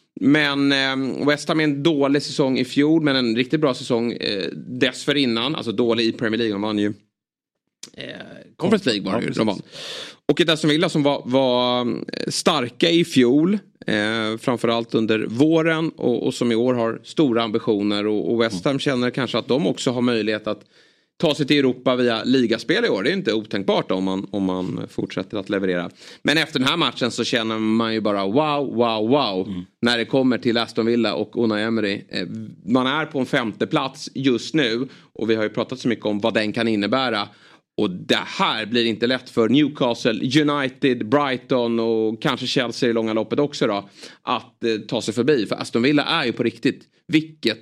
Men eh, West Ham är en dålig säsong i fjol men en riktigt bra säsong eh, dessförinnan. Alltså dålig i Premier League. De vann ju eh, Conference League var det ju. De vann. Och ett Aston Villa som var, var starka i fjol. Eh, framförallt under våren och, och som i år har stora ambitioner. Och, och West Ham känner kanske att de också har möjlighet att ta sig till Europa via ligaspel i år. Det är inte otänkbart om man, om man fortsätter att leverera. Men efter den här matchen så känner man ju bara wow, wow, wow. Mm. När det kommer till Aston Villa och Unai Emery. Man är på en femte plats just nu. Och vi har ju pratat så mycket om vad den kan innebära. Och det här blir inte lätt för Newcastle, United, Brighton och kanske Chelsea i långa loppet också då. Att eh, ta sig förbi. För Aston Villa är ju på riktigt vilket...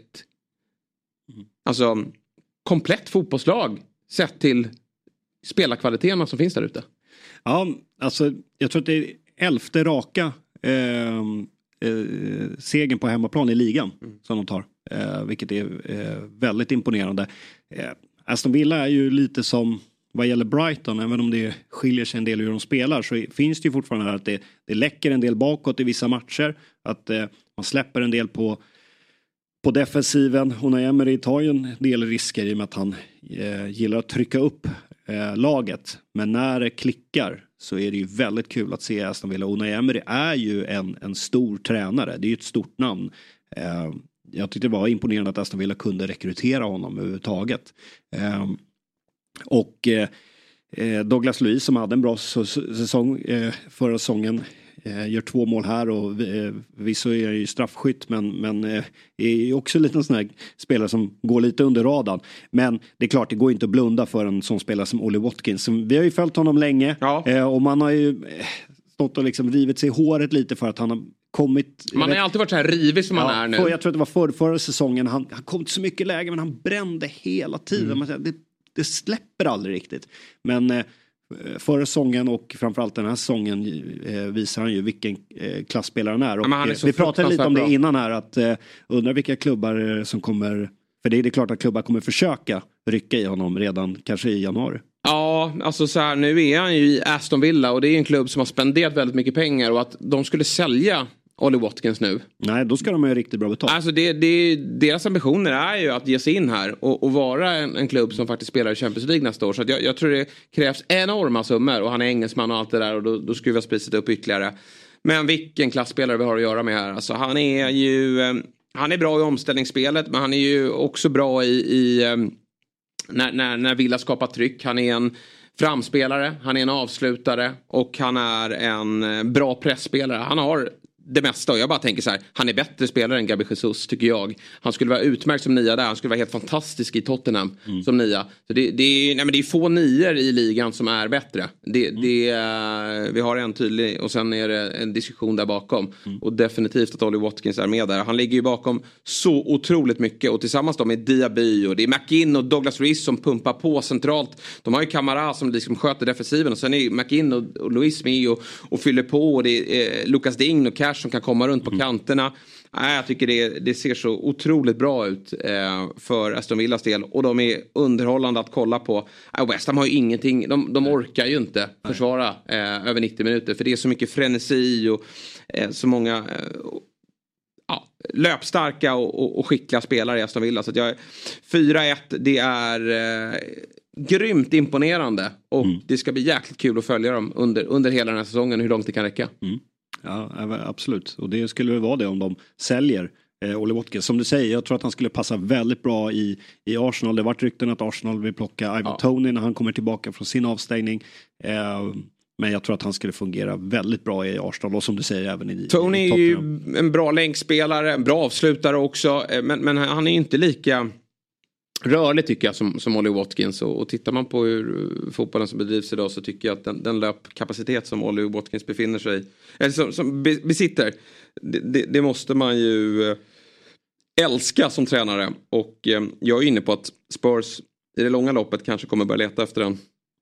Mm. Alltså... komplett fotbollslag sett till spelarkvaliteterna som finns där ute. Ja, alltså jag tror att det är elfte raka eh, eh, segern på hemmaplan i ligan mm. som de tar. Eh, vilket är eh, väldigt imponerande. Eh, Aston Villa är ju lite som vad gäller Brighton, även om det skiljer sig en del hur de spelar så finns det ju fortfarande här att det, det läcker en del bakåt i vissa matcher. Att eh, man släpper en del på På defensiven, Unai Emery tar ju en del risker i och med att han eh, gillar att trycka upp eh, laget. Men när det klickar så är det ju väldigt kul att se Aston Villa. Unai Emery är ju en, en stor tränare, det är ju ett stort namn. Eh, jag tyckte det var imponerande att Aston Villa kunde rekrytera honom överhuvudtaget. Eh, och eh, Douglas Luiz som hade en bra säsong eh, förra säsongen eh, gör två mål här och eh, visst är ju straffskytt men, men eh, är ju också en liten sån här spelare som går lite under radarn. Men det är klart, det går inte att blunda för en sån spelare som Ollie Watkins. Vi har ju följt honom länge ja. eh, och man har ju stått och liksom rivit sig i håret lite för att han har kommit... Man har ju alltid varit så här rivig som ja, man är nu. För, jag tror att det var för, förra säsongen, han, han kom till så mycket läge men han brände hela tiden. Mm. Man säger, det, det släpper aldrig riktigt. Men eh, förra säsongen och framförallt den här säsongen eh, visar han ju vilken eh, klassspelare han är. Och, ja, är vi pratade lite om det innan här att eh, undrar vilka klubbar som kommer... För det är det klart att klubbar kommer försöka rycka i honom redan kanske i januari. Ja, alltså så här, nu är han ju i Aston Villa och det är en klubb som har spenderat väldigt mycket pengar och att de skulle sälja Ollie Watkins nu. Nej, då ska de ha riktigt bra betalt. Alltså det, det, deras ambitioner är ju att ge sig in här och, och vara en, en klubb som faktiskt spelar i Champions League nästa år. Så att jag, jag tror det krävs enorma summor och han är engelsman och allt det där och då, då skruvas priset upp ytterligare. Men vilken klassspelare vi har att göra med här. Alltså han är ju... Han är bra i omställningsspelet men han är ju också bra i... i När, när, när Villa skapar tryck. Han är en framspelare, han är en avslutare och han är en bra pressspelare. Han har det mesta och jag bara tänker så här, han är bättre spelare än Gabi Jesus tycker jag. Han skulle vara utmärkt som nia där, han skulle vara helt fantastisk i Tottenham mm. som nia. Så det, det, är, nej men det är få nior i ligan som är bättre. Det, mm. det, vi har en tydlig och sen är det en diskussion där bakom. Mm. Och definitivt att Ollie Watkins är med där. Han ligger ju bakom så otroligt mycket och tillsammans då med Diaby och det är McInn och Douglas Luiz som pumpar på centralt. De har ju Kamara som liksom sköter defensiven och sen är McInn och, och Luiz med och, och fyller på och det är eh, Lucas Digne och Cash som kan komma runt på mm. kanterna. Nej, jag tycker det, det ser så otroligt bra ut eh, för Aston Villas del. Och de är underhållande att kolla på. Äh, West Ham har ju ingenting. De, de orkar ju inte försvara eh, över nittio minuter. För det är så mycket frenesi och eh, så många eh, ja, löpstarka och, och, och skickliga spelare i Aston Villa. Så att jag, fyra ett, det är eh, grymt imponerande. Och mm. det ska bli jäkligt kul att följa dem under, under hela den här säsongen. Hur långt det kan räcka. Mm. Ja, absolut. Och det skulle väl vara det om de säljer eh, Ollie Watkins. Som du säger, jag tror att han skulle passa väldigt bra i, i Arsenal. Det har varit rykten att Arsenal vill plocka Ivan ja. Toney när han kommer tillbaka från sin avstängning. Eh, men jag tror att han skulle fungera väldigt bra i Arsenal och som du säger även i Toney i är ju en bra länkspelare, en bra avslutare också. Men, men han är ju inte lika rörlig tycker jag som, som Ollie Watkins och, och tittar man på hur fotbollen som bedrivs idag så tycker jag att den, den löpkapacitet som Ollie Watkins befinner sig eller som, som besitter det, det, det måste man ju älska som tränare och eh, jag är inne på att Spurs i det långa loppet kanske kommer börja leta efter en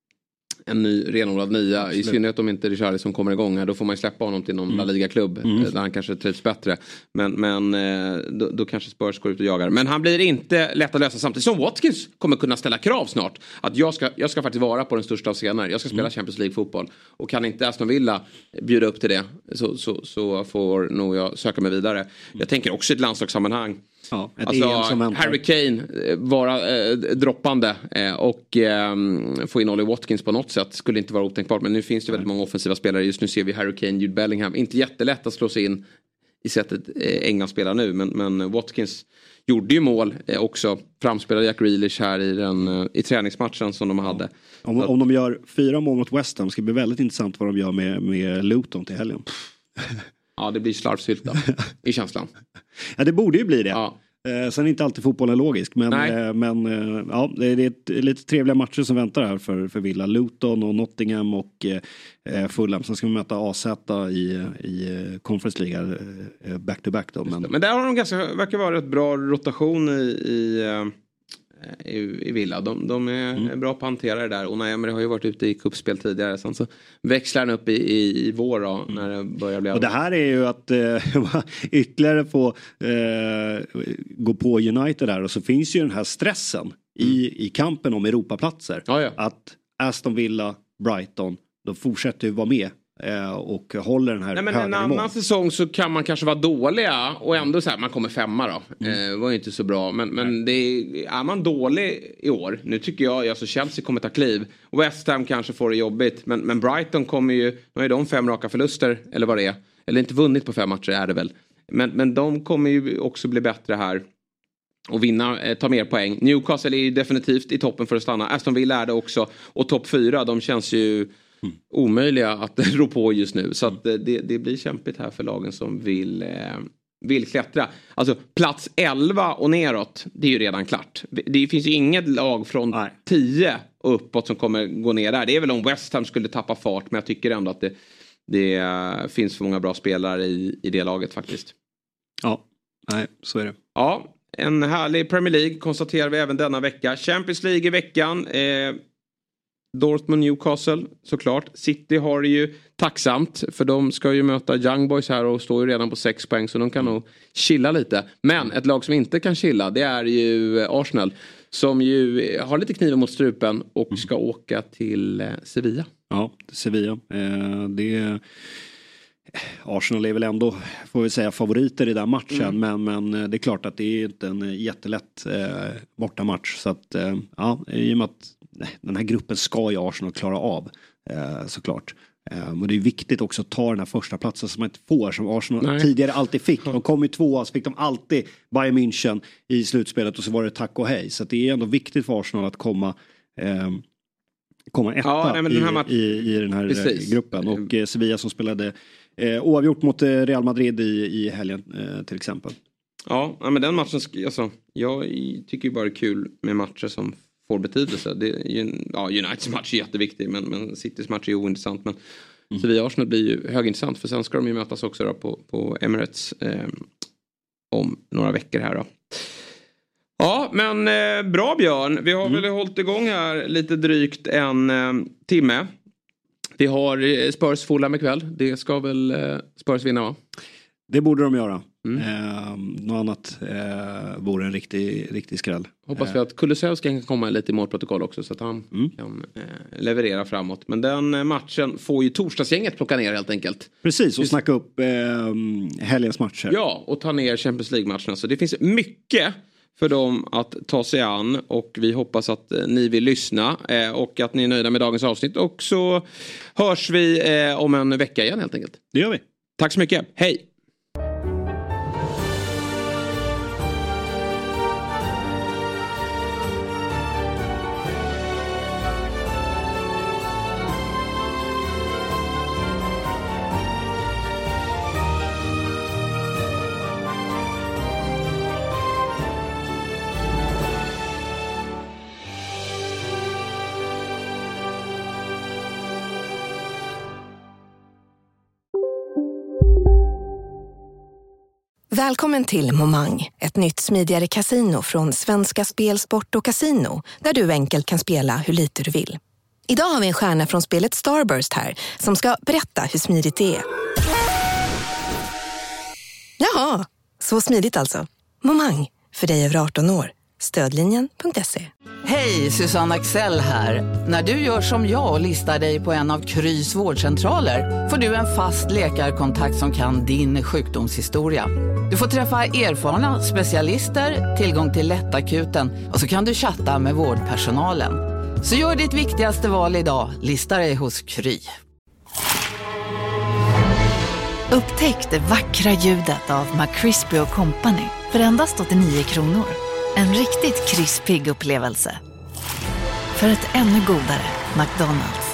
en ny renodlad nia. Absolut. I synnerhet om inte Richarlison kommer igång här. Då får man ju släppa honom till någon mm. La Liga-klubb. Mm. Där han kanske trivs bättre. Men, men då, då kanske Spurs går ut och jagar. Men han blir inte lätt att lösa samtidigt som Watkins kommer kunna ställa krav snart. Att jag ska, jag ska faktiskt vara på den största av scener. Jag ska spela mm. Champions League-fotboll. Och kan inte Aston Villa bjuda upp till det så, så, så får nog jag söka mig vidare. Mm. Jag tänker också i ett landslagssammanhang. Ja, alltså Harry Kane vara eh, droppande eh, och eh, få in Ollie Watkins på något sätt skulle inte vara otänkbart, men nu finns det väldigt många offensiva spelare. Just nu ser vi Harry Kane, Jude Bellingham, inte jättelätt att slå sig in i sättet eh, England spelar nu, men, men Watkins gjorde ju mål eh, också, framspelade Jack Grealish här i, den, eh, i träningsmatchen som de hade. Om, om de gör fyra mål mot West Ham ska det bli väldigt intressant vad de gör med, med Luton till helgen. Ja, det blir slarvsylta i känslan. Ja, det borde ju bli det. Ja. Eh, sen är inte alltid fotbollen logisk. Men, eh, men eh, ja, det är ett, lite trevliga matcher som väntar här för, för Villa. Luton och Nottingham och eh, Fulham. Sen ska vi möta A Z i, i Conference League eh, back to back. Då, men... men där har de ganska, verkar vara ett bra rotation i... i uh... I, i Villa. De, de är mm. bra på att hantera det där. Och Unai Emery har ju varit ute i kuppspel tidigare. Sen så växlar han upp i, i, i vår då, mm. när det börjar bli... Och det här är ju att eh, ytterligare få eh, gå på United där. Och så finns ju den här stressen mm. i, i kampen om Europaplatser. Ja, ja. Att Aston Villa, Brighton, de fortsätter ju vara med eh, och håller den här Nej, men höga en nivån. annan säsong så kan man kanske vara dåliga och ändå så här, man kommer femma då. Mm. Eh, var ju inte så bra. Men, men det är, är man dålig i år, nu tycker jag, alltså Chelsea kommer ta kliv. West Ham kanske får det jobbigt. Men, men Brighton kommer ju, nu har ju de fem raka förluster, eller vad det är. Eller inte vunnit på fem matcher är det väl. Men, men de kommer ju också bli bättre här. Och vinna, eh, ta mer poäng. Newcastle är ju definitivt i toppen för att stanna. Aston Villa är det också. Och topp fyra, de känns ju mm. omöjliga att rå på just nu. Så att, eh, det, det blir kämpigt här för lagen som vill, eh, vill klättra. Alltså plats elva och neråt, det är ju redan klart. Det finns ju inget lag från Nej. tio och uppåt som kommer gå ner där. Det är väl om West Ham skulle tappa fart. Men jag tycker ändå att det, det uh, finns för många bra spelare i, i det laget faktiskt. Ja, nej, så är det. Ja. En härlig Premier League konstaterar vi även denna vecka. Champions League i veckan. Eh, Dortmund, Newcastle såklart. City har det ju tacksamt. För de ska ju möta Young Boys här och står ju redan på sex poäng. Så de kan nog chilla lite. Men ett lag som inte kan chilla, det är ju Arsenal. Som ju har lite kniven mot strupen och ska åka till eh, Sevilla. Ja, Sevilla. Eh, det är... Arsenal är väl ändå, får vi säga, favoriter i den matchen. Mm. Men, men det är klart att det är inte en jättelätt eh, bortamatch. Så att, eh, ja, i och med att nej, den här gruppen ska ju Arsenal klara av, eh, såklart. Eh, men det är viktigt också att ta den här första platsen som man inte får, som Arsenal nej. tidigare alltid fick. De kom ju tvåa, så fick de alltid Bayern München i slutspelet och så var det tack och hej. Så att det är ändå viktigt för Arsenal att komma... Eh, komma etta ja, nej, men den här match... i, i, i den här Precis. gruppen. Och eh, Sevilla som spelade eh, oavgjort mot eh, Real Madrid i, i helgen eh, till exempel. Ja, men den matchen, alltså, jag tycker ju bara det är kul med matcher som får betydelse. Det är ju, ja, Uniteds match är jätteviktig, men, men Citys match är ointressant. Men mm. Sevilla-Arsenal blir ju högintressant, för sen ska de ju mötas också då på, på Emirates eh, om några veckor här då. Ja, men eh, bra Björn. Vi har mm. väl hållit igång här lite drygt en eh, timme. Vi har Spurs Fulham ikväll. Det ska väl eh, Spurs vinna, va? Det borde de göra. Mm. Eh, något annat eh, vore en riktig, riktig skräll. Hoppas vi att Kulusevski kan komma lite i målprotokoll också, så att han mm. kan eh, leverera framåt. Men den eh, matchen får ju torsdagsgänget plocka ner helt enkelt. Precis, och Just... snacka upp eh, helgens matcher. Ja, och ta ner Champions League-matcherna. Så det finns mycket för dem att ta sig an, och vi hoppas att eh, ni vill lyssna eh, och att ni är nöjda med dagens avsnitt. Och så hörs vi eh, om en vecka igen helt enkelt. Det gör vi. Tack så mycket. Hej! Välkommen till Momang, ett nytt smidigare casino från Svenska Spel, Sport och Casino, där du enkelt kan spela hur lite du vill. Idag har vi en stjärna från spelet Starburst här som ska berätta hur smidigt det är. Jaha, så smidigt alltså. Momang, för dig över arton år. Stödlinjen punkt se. Hej, Susanne Axel här. När du gör som jag och listar dig på en av Krys vårdcentraler får du en fast läkarkontakt som kan din sjukdomshistoria. Du får träffa erfarna specialister, tillgång till lättakuten och så kan du chatta med vårdpersonalen. Så gör ditt viktigaste val idag, lista dig hos Kry. Upptäck det vackra ljudet av McCrispy och Company för endast åttionio kronor. En riktigt krispig upplevelse. För ett ännu godare McDonald's.